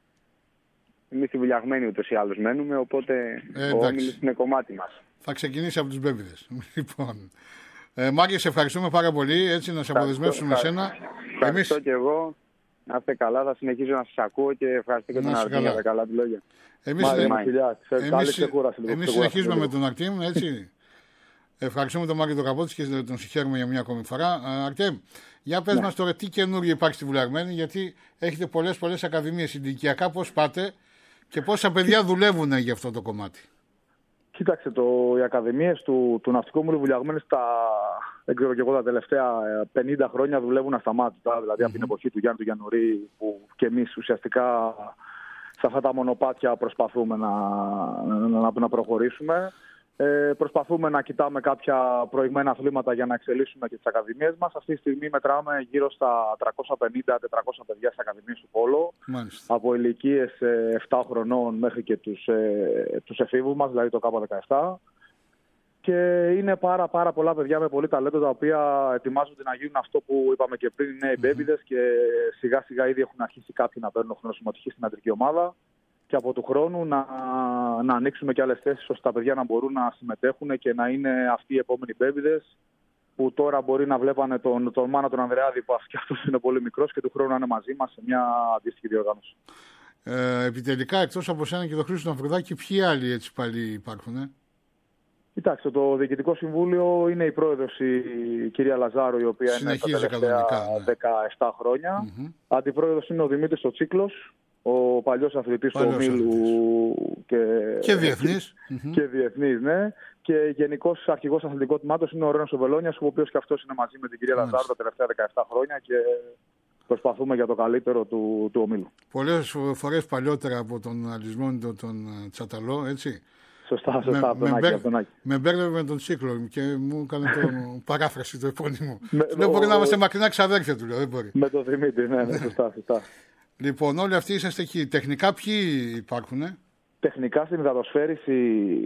εμείς συμβουλιαγμένοι ούτως ή άλλως μένουμε, οπότε ε, ο Όμιλος είναι κομμάτι μας. Θα ξεκινήσει από τους μπέμπιδες. Λοιπόν, ε, Μάγκη, σε ευχαριστούμε πάρα πολύ, έτσι να σε αποδεσμεύσουμε εσένα. Ευχαριστώ εμείς... και εγώ. Να είστε καλά, θα συνεχίζω να σας ακούω και ευχαριστώ και τον Αρτίν για τα καλά του λόγια. Εμείς, εμείς, εμείς συνεχίζουμε με τον Αρτίν, έτσι. Ευχαριστούμε τον Μάριο τον Καπότσι και τον συγχαίρουμε για μια ακόμη φορά. Αρτέμ, για πες ναι. μας τώρα τι καινούργιο υπάρχει στη Βουλιαγμένη, γιατί έχετε πολλές πολλές ακαδημίες ηλικιακά, πώς πάτε και πόσα παιδιά δουλεύουν για αυτό το κομμάτι? Κοίταξε, το, οι ακαδημίες του, του Ναυτικού Ομίλου Βουλιαγμένης τα, δεν ξέρω και εγώ, τα τελευταία πενήντα χρόνια δουλεύουν ασταμάτητα. Δηλαδή mm-hmm. από την εποχή του Γιάννη του Γιαννουρί που και εμείς ουσιαστικά σε αυτά τα μονοπάτια προσπαθούμε να, να, να προχωρήσουμε. Ε, προσπαθούμε να κοιτάμε κάποια προηγμένα αθλήματα για να εξελίσσουμε και τις ακαδημίες μας. Αυτή τη στιγμή μετράμε γύρω στα τριακόσια πενήντα με τετρακόσια παιδιά στις ακαδημίες του Πόλο. Μάλιστα. Από ηλικίες επτά χρονών μέχρι και τους, ε, τους εφήβους μας, δηλαδή το Κ δεκαεπτά. Και είναι πάρα, πάρα πολλά παιδιά με πολύ ταλέντο τα οποία ετοιμάζονται να γίνουν αυτό που είπαμε και πριν, νέοι μπέμπιδες, mm-hmm. και σιγά σιγά ήδη έχουν αρχίσει κάποιοι να παίρνουν χρονοσημματική στην αντρική ομάδα. Και από του χρόνου να, να ανοίξουμε και άλλες θέσεις ώστε τα παιδιά να μπορούν να συμμετέχουν και να είναι αυτοί οι επόμενοι μπέμπιδες που τώρα μπορεί να βλέπανε τον, τον Μάνα τον Ανδρεάδη που και αυτός είναι πολύ μικρός και του χρόνου να είναι μαζί μας σε μια αντίστοιχη διοργάνωση. Ε, επιτελικά, εκτός από σένα και τον Χρήστο Αφροδάκη, ποιοι άλλοι έτσι πάλι υπάρχουν? Ε? Κοιτάξτε, το Διοικητικό Συμβούλιο είναι η πρόεδρος η κυρία Λαζάρου, η οποία συνεχίζει είναι τα τελευταία ναι. δεκαεπτά χρόνια. Mm-hmm. Αντιπρόεδρος είναι ο Δημήτρης ο Τσίκλος, ο παλιός αθλητής του Ομίλου και, και διεθνής. Και, mm-hmm. και διεθνής, ναι. Και γενικός αρχηγός αθλητικού τμήματος είναι ο Ρένος Βελόνιας, ο οποίος και αυτός είναι μαζί με την κυρία Λαζάρου τα τελευταία δεκαεπτά χρόνια και προσπαθούμε για το καλύτερο του, του ομίλου. Πολλές φορές παλιότερα από τον Αλυσμόνητο τον Τσαταλό, έτσι. Σωστά, σωστά, από τον Άκη. Με, με μπέρδευε με τον Τσίκλο και μου έκανε το παράφραση το επώνυμο. Δεν μπορεί να είμαστε μακρινά ξαδέρφια του, λέω. Δεν μπορεί. Με τον Δημήτρη, ναι, ναι, σωστά, σωστά. Λοιπόν, όλοι αυτοί είσαστε εκεί. Τεχνικά ποιοι υπάρχουνε? Τεχνικά στην υδατοσφαίριση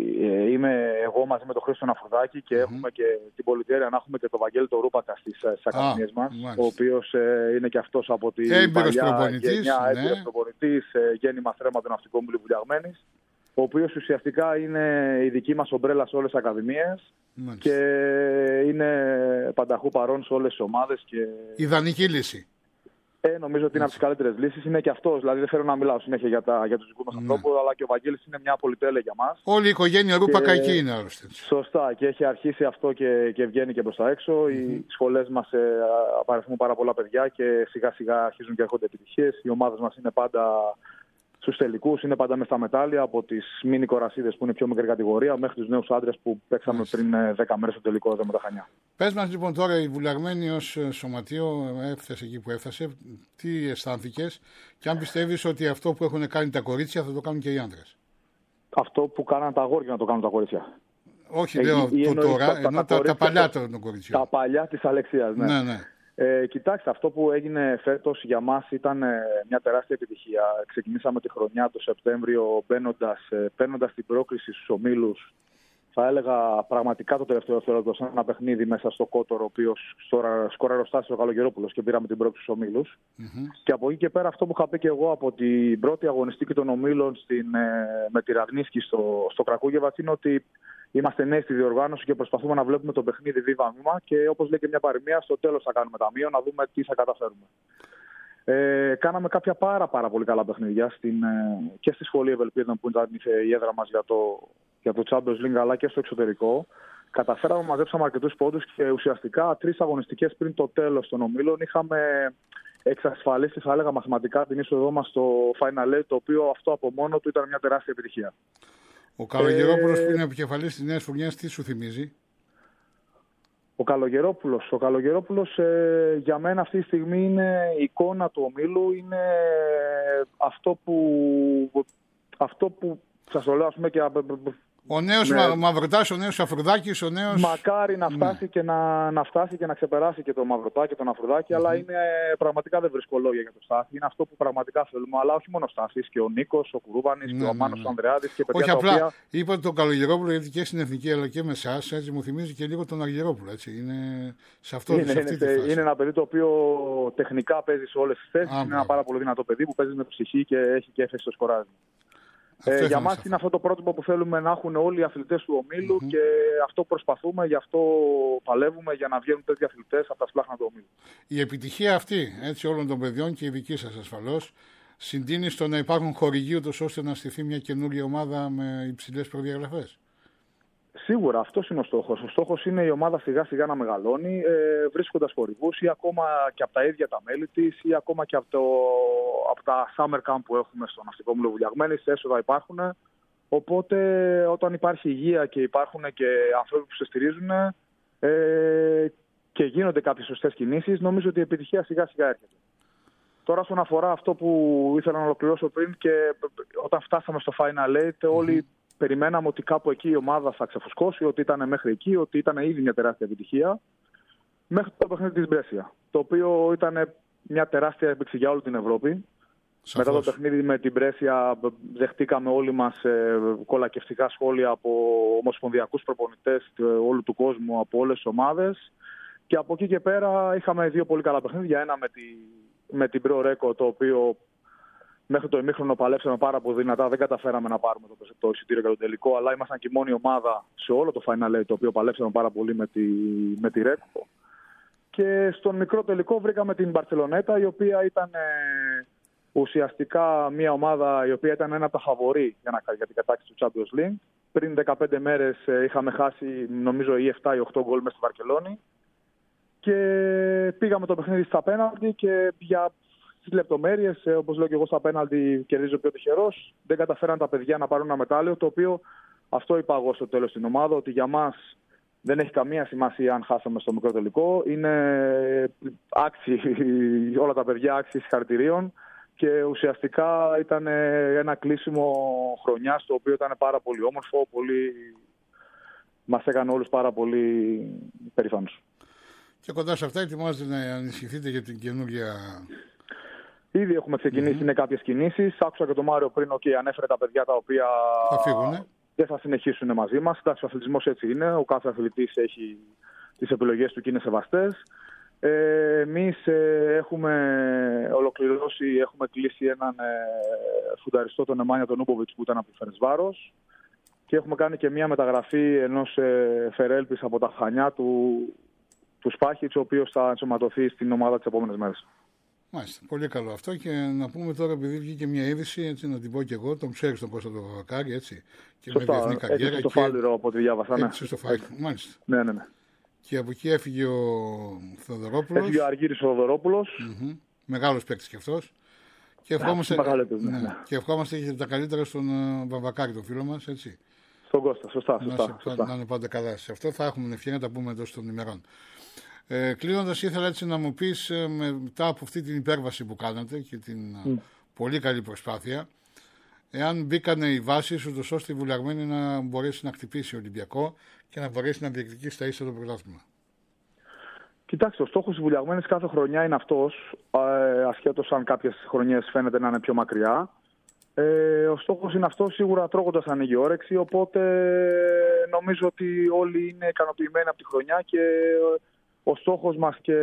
ε, είμαι εγώ μαζί με τον Χρήστο Ναφρουδάκη και mm-hmm. έχουμε και την πολυτέλεια να έχουμε και τον Βαγγέλη τον Ρούπακα στις, στις ακαδημίες μας, ο οποίος ε, είναι και αυτός από την παλιά γενιά, ναι. έμπειρος προπονητής, ε, γέννημα θρέμα του Ναυτικού Ομίλου Βουλιαγμένης, ο οποίος ουσιαστικά είναι η δική μας ομπρέλα σε όλες τις ακαδημίες και είναι πανταχού παρόν σε όλες τις ομάδες. Και... ιδανική λύση. Ε, νομίζω ότι είναι από τις καλύτερες λύσεις. Είναι και αυτός. Δηλαδή, δεν θέλω να μιλάω συνέχεια για, τα, για τους δικούς μας ναι. ανθρώπους, αλλά και ο Βαγγέλης είναι μια πολυτέλεια για μας. Όλη η οικογένεια Ρούπακα και... εκεί είναι άλλωστε. Σωστά. Και έχει αρχίσει αυτό και, και βγαίνει και προς τα έξω. Mm-hmm. Οι σχολές μας ε, απαριθμούν πάρα πολλά παιδιά και σιγά-σιγά αρχίζουν και έρχονται επιτυχίες. Οι ομάδες μας είναι πάντα στους τελικούς, είναι πάντα μες στα μετάλλια, από τις μίνι κορασίδες που είναι πιο μικρή κατηγορία μέχρι τους νέους άντρες που παίξαμε yes. πριν δέκα μέρες στο τελικό εδώ με τα Χανιά. Πες μας λοιπόν τώρα, η Βουλιαγμένη ως σωματείο έφτασε εκεί που έφτασε, τι αισθάνθηκες και αν πιστεύεις ότι αυτό που έχουν κάνει τα κορίτσια θα το κάνουν και οι άντρες? Αυτό που κάναν τα αγόρια να το κάνουν τα κορίτσια. Όχι, λέω ε, το τώρα, τα, ενώ τα, τα, τα παλιά των κοριτσιών. Τα παλιά της Αλεξίας, ναι. ναι, ναι. Ε, κοιτάξτε, αυτό που έγινε φέτος για μας ήταν ε, μια τεράστια επιτυχία. Ξεκινήσαμε τη χρονιά το Σεπτέμβριο μπαίνοντας, ε, παίρνοντας την πρόκριση στους ομίλους. Θα έλεγα πραγματικά το τελευταίο θεωρώ σαν ένα παιχνίδι μέσα στο Κότορο, ο οποίος σκόραρε ο Στάσης ο Καλογερόπουλος και πήραμε την πρόκριση στους ομίλους. Mm-hmm. Και από εκεί και πέρα αυτό που είχα πει και εγώ από την πρώτη αγωνιστική των ομίλων στην, ε, με τη Ραδνίσκη στο, στο Κρακούγεβατς είναι ότι είμαστε νέοι στη διοργάνωση και προσπαθούμε να βλέπουμε το παιχνίδι βήμα βήμα και όπως λέει και μια παροιμία, στο τέλος θα κάνουμε ταμείο να δούμε τι θα καταφέρουμε. Ε, κάναμε κάποια πάρα, πάρα πολύ καλά παιχνίδια στην, ε, και στη Σχολή Ευελπίδων που ήταν η έδρα μας για το, για το Champions League αλλά και στο εξωτερικό. Καταφέραμε, μαζέψαμε αρκετούς πόντους και ουσιαστικά τρεις αγωνιστικές πριν το τέλος των ομίλων είχαμε εξασφαλίσει, θα έλεγα μαθηματικά, την είσοδό μας στο Final Eight, το οποίο αυτό από μόνο του ήταν μια τεράστια επιτυχία. Ο Καλογερόπουλος ε... που είναι επικεφαλής της Νέας Φουρνιάς, τι σου θυμίζει? Ο Καλογερόπουλος, ο Καλογερόπουλος ε, για μένα αυτή τη στιγμή είναι η εικόνα του ομίλου, είναι αυτό που, αυτό που σας το λέω, ας πούμε, και ο νέος ναι. Μαυροτάκης, ο νέος Αφρουδάκης, ο νέος... Μακάρι να φτάσει, ναι. και να, να φτάσει και να ξεπεράσει και τον Μαυροτάκη, τον Αφρουδάκη, mm-hmm. αλλά είναι, πραγματικά δεν βρίσκω λόγια για το Στάθη. Είναι αυτό που πραγματικά θέλουμε, αλλά όχι μόνο ο Στάθης, και ο Νίκος, ο Κουρούβανης, ναι, και ο Μάνος, ναι, ναι. ο Ανδρεάδης και παιδιά. Όχι, τα απλά οποία... είπα τον Καλογερόπουλο, γιατί και στην Εθνική αλλά και με εσάς, έτσι μου θυμίζει και λίγο τον Αργυρόπουλο. Έτσι. Είναι σε αυτό είναι, σε αυτή είναι, τη φάση. Είναι ένα παιδί το οποίο τεχνικά παίζει σε όλες τις θέσεις. Είναι ένα πάρα πολύ δυνατό παιδί που παίζει με ψυχή και έχει και έφεση στο σκοράζι. Ε, για μας είναι αυτό το πρότυπο που θέλουμε να έχουν όλοι οι αθλητές του ομίλου mm-hmm. και αυτό προσπαθούμε, γι' αυτό παλεύουμε για να βγαίνουν τέτοιοι αθλητές από τα σπλάχνα του ομίλου. Η επιτυχία αυτή έτσι, όλων των παιδιών και η δική σας ασφαλώς συντείνει στο να υπάρχουν χορηγοί ούτως ώστε να στηθεί μια καινούργια ομάδα με υψηλές προδιαγραφές. Σίγουρα αυτός είναι ο στόχος. Ο στόχος είναι η ομάδα σιγά σιγά να μεγαλώνει, ε, βρίσκοντας χορηγούς ή ακόμα και από τα ίδια τα μέλη της ή ακόμα και από, το, από τα summer camp που έχουμε στο Ναυτικό Όμιλο Βουλιαγμένης. Έσοδα υπάρχουν. Οπότε όταν υπάρχει υγεία και υπάρχουν και άνθρωποι που σε στηρίζουν ε, και γίνονται κάποιες σωστές κινήσεις, νομίζω ότι η επιτυχία σιγά σιγά έρχεται. Τώρα, όσον αφορά αυτό που ήθελα να ολοκληρώσω πριν και όταν φτάσαμε στο Final Eight, mm-hmm. όλοι περιμέναμε ότι κάπου εκεί η ομάδα θα ξεφουσκώσει, ότι ήταν μέχρι εκεί, ότι ήταν ήδη μια τεράστια επιτυχία. Μέχρι το παιχνίδι της Μπρέσια, το οποίο ήταν μια τεράστια έπαιξη για όλη την Ευρώπη. Σαφώς. Μετά το παιχνίδι με την Μπρέσια δεχτήκαμε όλοι μας ε, κολακευτικά σχόλια από ομοσπονδιακούς προπονητές όλου του κόσμου, από όλες τις ομάδες. Και από εκεί και πέρα είχαμε δύο πολύ καλά παιχνίδια. Ένα με, τη, με την Pro Reco, το οποίο μέχρι το ημίχρονο παλέψαμε πάρα πολύ δυνατά. Δεν καταφέραμε να πάρουμε το, το εισιτήριο για το τελικό, αλλά ήμασταν και η μόνη ομάδα σε όλο το Final Eight, το οποίο παλέψαμε πάρα πολύ με τη, με τη Reco. Και στον μικρό τελικό βρήκαμε την Μπαρσελονέτα, η οποία ήταν ε, ουσιαστικά μια ομάδα η οποία ήταν ένα από τα φαβορί για, να, για την κατάκτηση του Champions League. Πριν δεκαπέντε μέρες ε, είχαμε χάσει νομίζω ή επτά ή οκτώ γκολ μέσα στη Βαρκελόνη. Και πήγαμε το παιχνίδι στα πέναλτι και για τις λεπτομέρειες, όπως λέω και εγώ στα πέναλτι, κερδίζω πιο τυχερός. Δεν καταφέραν τα παιδιά να πάρουν ένα μετάλλιο, το οποίο Αυτό είπα εγώ στο τέλος στην ομάδα, ότι για μας δεν έχει καμία σημασία αν χάσαμε στο μικρό τελικό. Είναι άξιοι, όλα τα παιδιά άξιοι συγχαρητηρίων και ουσιαστικά ήταν ένα κλείσιμο χρονιάς το οποίο ήταν πάρα πολύ όμορφο, πολύ... μας έκανε όλους πάρα πολύ περήφανους. Και κοντά σε αυτά ετοιμάζετε να ενισχυθείτε για την καινούργια... Ήδη έχουμε ξεκινήσει, mm-hmm. είναι κάποιες κινήσεις. Άκουσα και τον Μάριο πριν, okay, ανέφερε τα παιδιά τα οποία θα φύγουνε. Δεν θα συνεχίσουν μαζί μας. Εντάξει, ο αθλητισμός έτσι είναι. Ο κάθε αθλητής έχει τις επιλογές του και είναι σεβαστές. Ε, εμείς ε, έχουμε ολοκληρώσει, έχουμε κλείσει έναν ε, φουνταριστό, τον Εμάνια τον Ούμποβιτς, που ήταν από τη Φερεντσβάρος, και έχουμε κάνει και μια μεταγραφή ενός ε, Φερέλπης από τα Χανιά του, του Σπάχιτς, ο οποίος θα ενσωματωθεί στην ομάδα τις επόμενες μέρες. Μάλιστα, πολύ καλό αυτό. Και να πούμε τώρα, επειδή βγήκε μια είδηση, έτσι να την πω και εγώ, τον ξέρεις τον Κώστα τον Βαβακάρη, έτσι. Και σωστά, με διεθνή καριέρα. Έτσι στο και... Φάληρο, από ό,τι διάβασα. Ναι. Έτσι στο Φάληρο, μάλιστα. Ναι, ναι, ναι. Και από εκεί έφυγε ο Θεοδωρόπουλος. Έφυγε ο Αργύρης ο Θεοδωρόπουλος. Mm-hmm. Μεγάλος παίκτης κι αυτός. Και ευχόμαστε, ναι, ναι. Και ευχόμαστε και τα καλύτερα στον uh, Βαβακάρη, τον φίλο μας, έτσι. Στον Κώστα, σωστά, σωστά, να, σωστά. Να είναι πάντα καλά σε αυτό. Θα έχουμε την ευκαιρία να τα πούμε εντός των ημερών. Ε, Κλείνοντας, ήθελα έτσι να μου πεις, ε, μετά από αυτή την υπέρβαση που κάνατε και την mm. πολύ καλή προσπάθεια, εάν μπήκανε οι βάσεις ούτως ώστε η Βουλιαγμένη να μπορέσει να χτυπήσει Ολυμπιακό και να μπορέσει να διεκδικήσει τα ίσα το πρωτάθλημα. Κοιτάξτε, ο στόχος της Βουλιαγμένης κάθε χρονιά είναι αυτός, ε, ασχέτως αν κάποιες χρονιές φαίνεται να είναι πιο μακριά. Ε, ο στόχος είναι αυτός, σίγουρα τρώγοντας ανοίγει όρεξη, οπότε νομίζω ότι όλοι είναι ικανοποιημένοι από τη χρονιά και ο στόχος μας και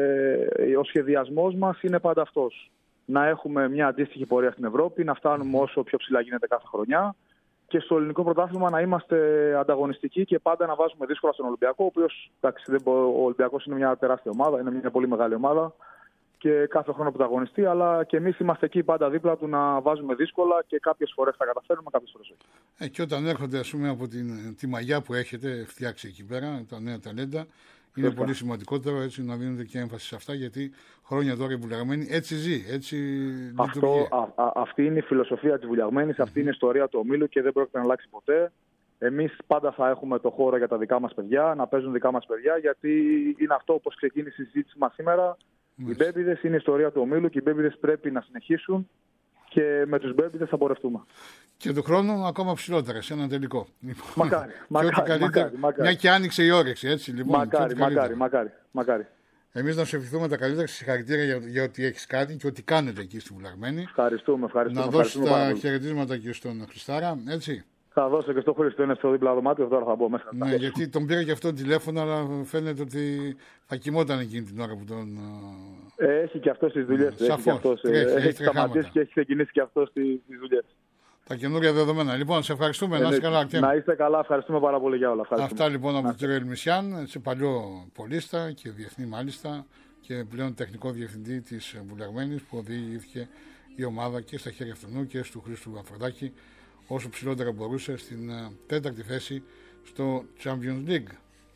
ο σχεδιασμός μας είναι πάντα αυτός. Να έχουμε μια αντίστοιχη πορεία στην Ευρώπη, να φτάνουμε όσο πιο ψηλά γίνεται κάθε χρονιά και στο ελληνικό πρωτάθλημα να είμαστε ανταγωνιστικοί και πάντα να βάζουμε δύσκολα στον Ολυμπιακό, ο οποίος, εντάξει, ο Ολυμπιακός είναι μια τεράστια ομάδα, είναι μια πολύ μεγάλη ομάδα και κάθε χρόνο πρωταγωνιστεί, αλλά και εμείς είμαστε εκεί πάντα δίπλα του να βάζουμε δύσκολα και κάποιες φορές θα καταφέρουμε, κάποιες φορές όχι. Ε, και όταν έρχονται, ας πούμε, από την, τη μαγιά που έχετε φτιάξει εκεί πέρα, τα νέα ταλέντα, είναι πολύ σημαντικότερο έτσι να δίνετε και έμφαση σε αυτά, γιατί χρόνια τώρα η Βουλιαγμένη έτσι ζει, έτσι λειτουργεί. Α, α, αυτή είναι η φιλοσοφία της Βουλιαγμένης, αυτή είναι η ιστορία του ομίλου και δεν πρόκειται να αλλάξει ποτέ. Εμείς πάντα θα έχουμε το χώρο για τα δικά μας παιδιά, να παίζουν δικά μας παιδιά, γιατί είναι αυτό, όπως ξεκίνησε η συζήτηση μας σήμερα. Μάλιστα. Οι μπέμπιδες είναι η ιστορία του ομίλου και οι μπέμπιδες πρέπει να συνεχίσουν και με τους μπέμπιδες θα πορευτούμε. Και του χρόνου ακόμα ψηλότερα, σε ένα τελικό. Μακάρι, μακάρι, μακάρι, μακάρι. Μια και άνοιξε η όρεξη, έτσι. Λοιπόν, μακάρι, μακάρι, μακάρι, μακάρι. Εμείς να σου ευχηθούμε τα καλύτερα, συγχαρητήρια για, για ό,τι έχεις κάνει και ό,τι κάνετε εκεί στη Βουλιαγμένη. Ευχαριστούμε, ευχαριστούμε. Να δώσεις τα χαιρετίσματα και στον Χριστάρα, έτσι. Θα δώσω και στο Χρήστο, είναι στο δίπλα δωμάτιο, τώρα θα μπω μέσα. Ναι, γιατί τον πήρα και αυτό τηλέφωνο, αλλά φαίνεται ότι θα κοιμόταν εκείνη την ώρα που τον. Ε, έχει και αυτό στις δουλειές. Ναι, σαφώς. Έχει, έχει, έχει σταματήσει και έχει ξεκινήσει και αυτό στις δουλειές. Τα καινούργια δεδομένα. Λοιπόν, σε ευχαριστούμε. Ε, να είστε καλά. Να είστε καλά, ευχαριστούμε πάρα πολύ για όλα. Αυτά λοιπόν από τον κύριο Ελμισιάν, σε παλιό πολίστα και διεθνή μάλιστα και πλέον τεχνικό διευθυντή της Βουλιαγμένης, που οδηγήθηκε η ομάδα και στα χέρια αυτού και του Χρήστου Αφροδάκη όσο ψηλότερα μπορούσε στην τέταρτη θέση στο Champions League.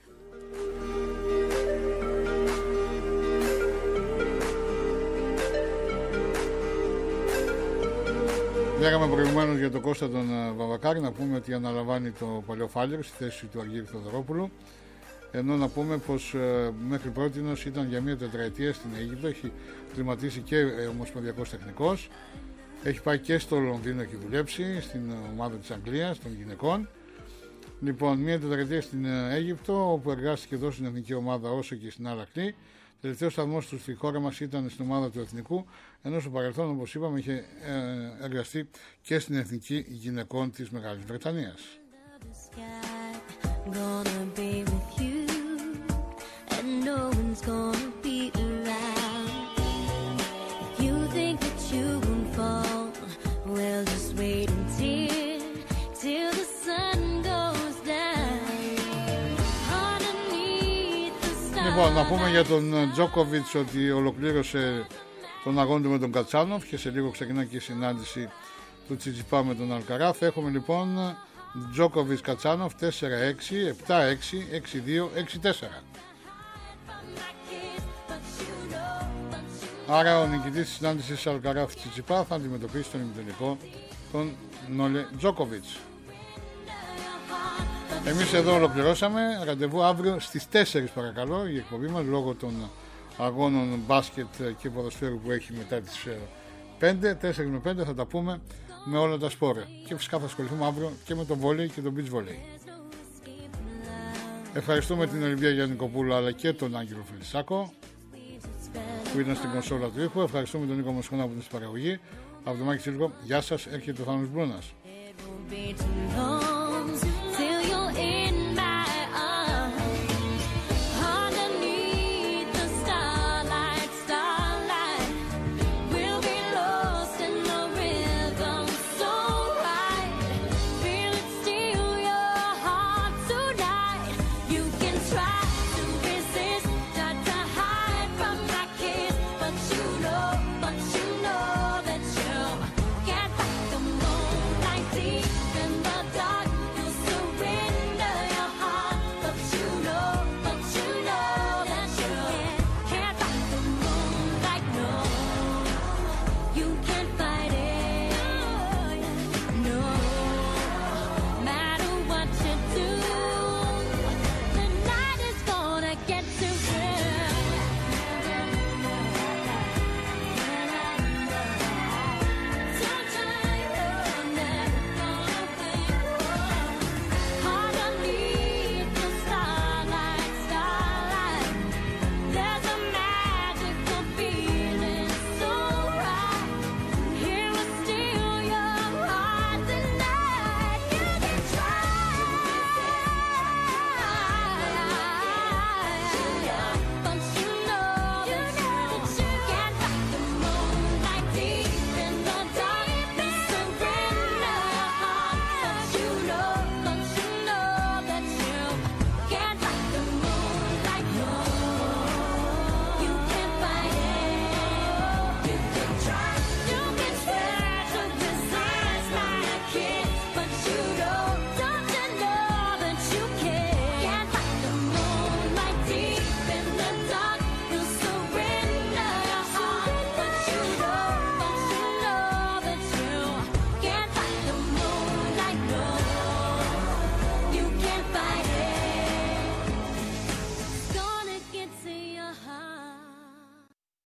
Λέγαμε προηγουμένως για τον Κώστα τον Βαβακάρη, να πούμε ότι αναλαμβάνει το παλιό Φάληρο στη θέση του Αργύρη Θεοδωρόπουλου, ενώ να πούμε πως ε, μέχρι πρότινος ήταν για μία τετραετία στην Αίγυπτο, έχει κλιματίσει και ε, ομοσπονδιακός τεχνικός, έχει πάει και στο Λονδίνο, έχει δουλέψει στην ομάδα της Αγγλίας των γυναικών. Λοιπόν, μία τετραετία στην Αίγυπτο, όπου εργάστηκε εδώ στην εθνική ομάδα όσο και στην Al-Ahly. Τελευταίος σταθμός του στη χώρα μας ήταν στην ομάδα του εθνικού, ενώ στο παρελθόν, όπως είπαμε, είχε ε, εργαστεί και στην εθνική γυναικών της Μεγάλης Βρετανίας. Λοιπόν, να πούμε για τον Τζόκοβιτς ότι ολοκλήρωσε τον αγώνα του με τον Κατσάνοφ και σε λίγο ξεκινά και η συνάντηση του Τσιτσιπά με τον Αλκαράθ. Έχουμε λοιπόν Τζόκοβιτς Κατσάνοφ τέσσερα έξι, επτά έξι, έξι δύο, έξι τέσσερα. Άρα ο νικητής της συνάντησης Αλκαράθ Τσιτσιπά θα αντιμετωπίσει τον ημιτελικό τον Νόλε Τζόκοβιτς. Εμείς εδώ ολοκληρώσαμε. Ραντεβού αύριο στις τέσσερις παρακαλώ η εκπομπή μας, λόγω των αγώνων μπάσκετ και ποδοσφαίρου που έχει μετά τις πέντε, τέσσερα με πέντε θα τα πούμε με όλα τα σπόρια. Και φυσικά θα ασχοληθούμε αύριο και με το βόλεϊ και το beach volley. Ευχαριστούμε την Ολυμπία Γιαννικοπούλου αλλά και τον Άγγελο Φελισσάκο που ήταν στην κονσόλα του ήχου. Ευχαριστούμε τον Νίκο Μοσχόνα που ήταν στην παραγωγή. Από το Μάκη Τσίλικο, γεια σας, έρχεται ο Θάνος Μπρούνας.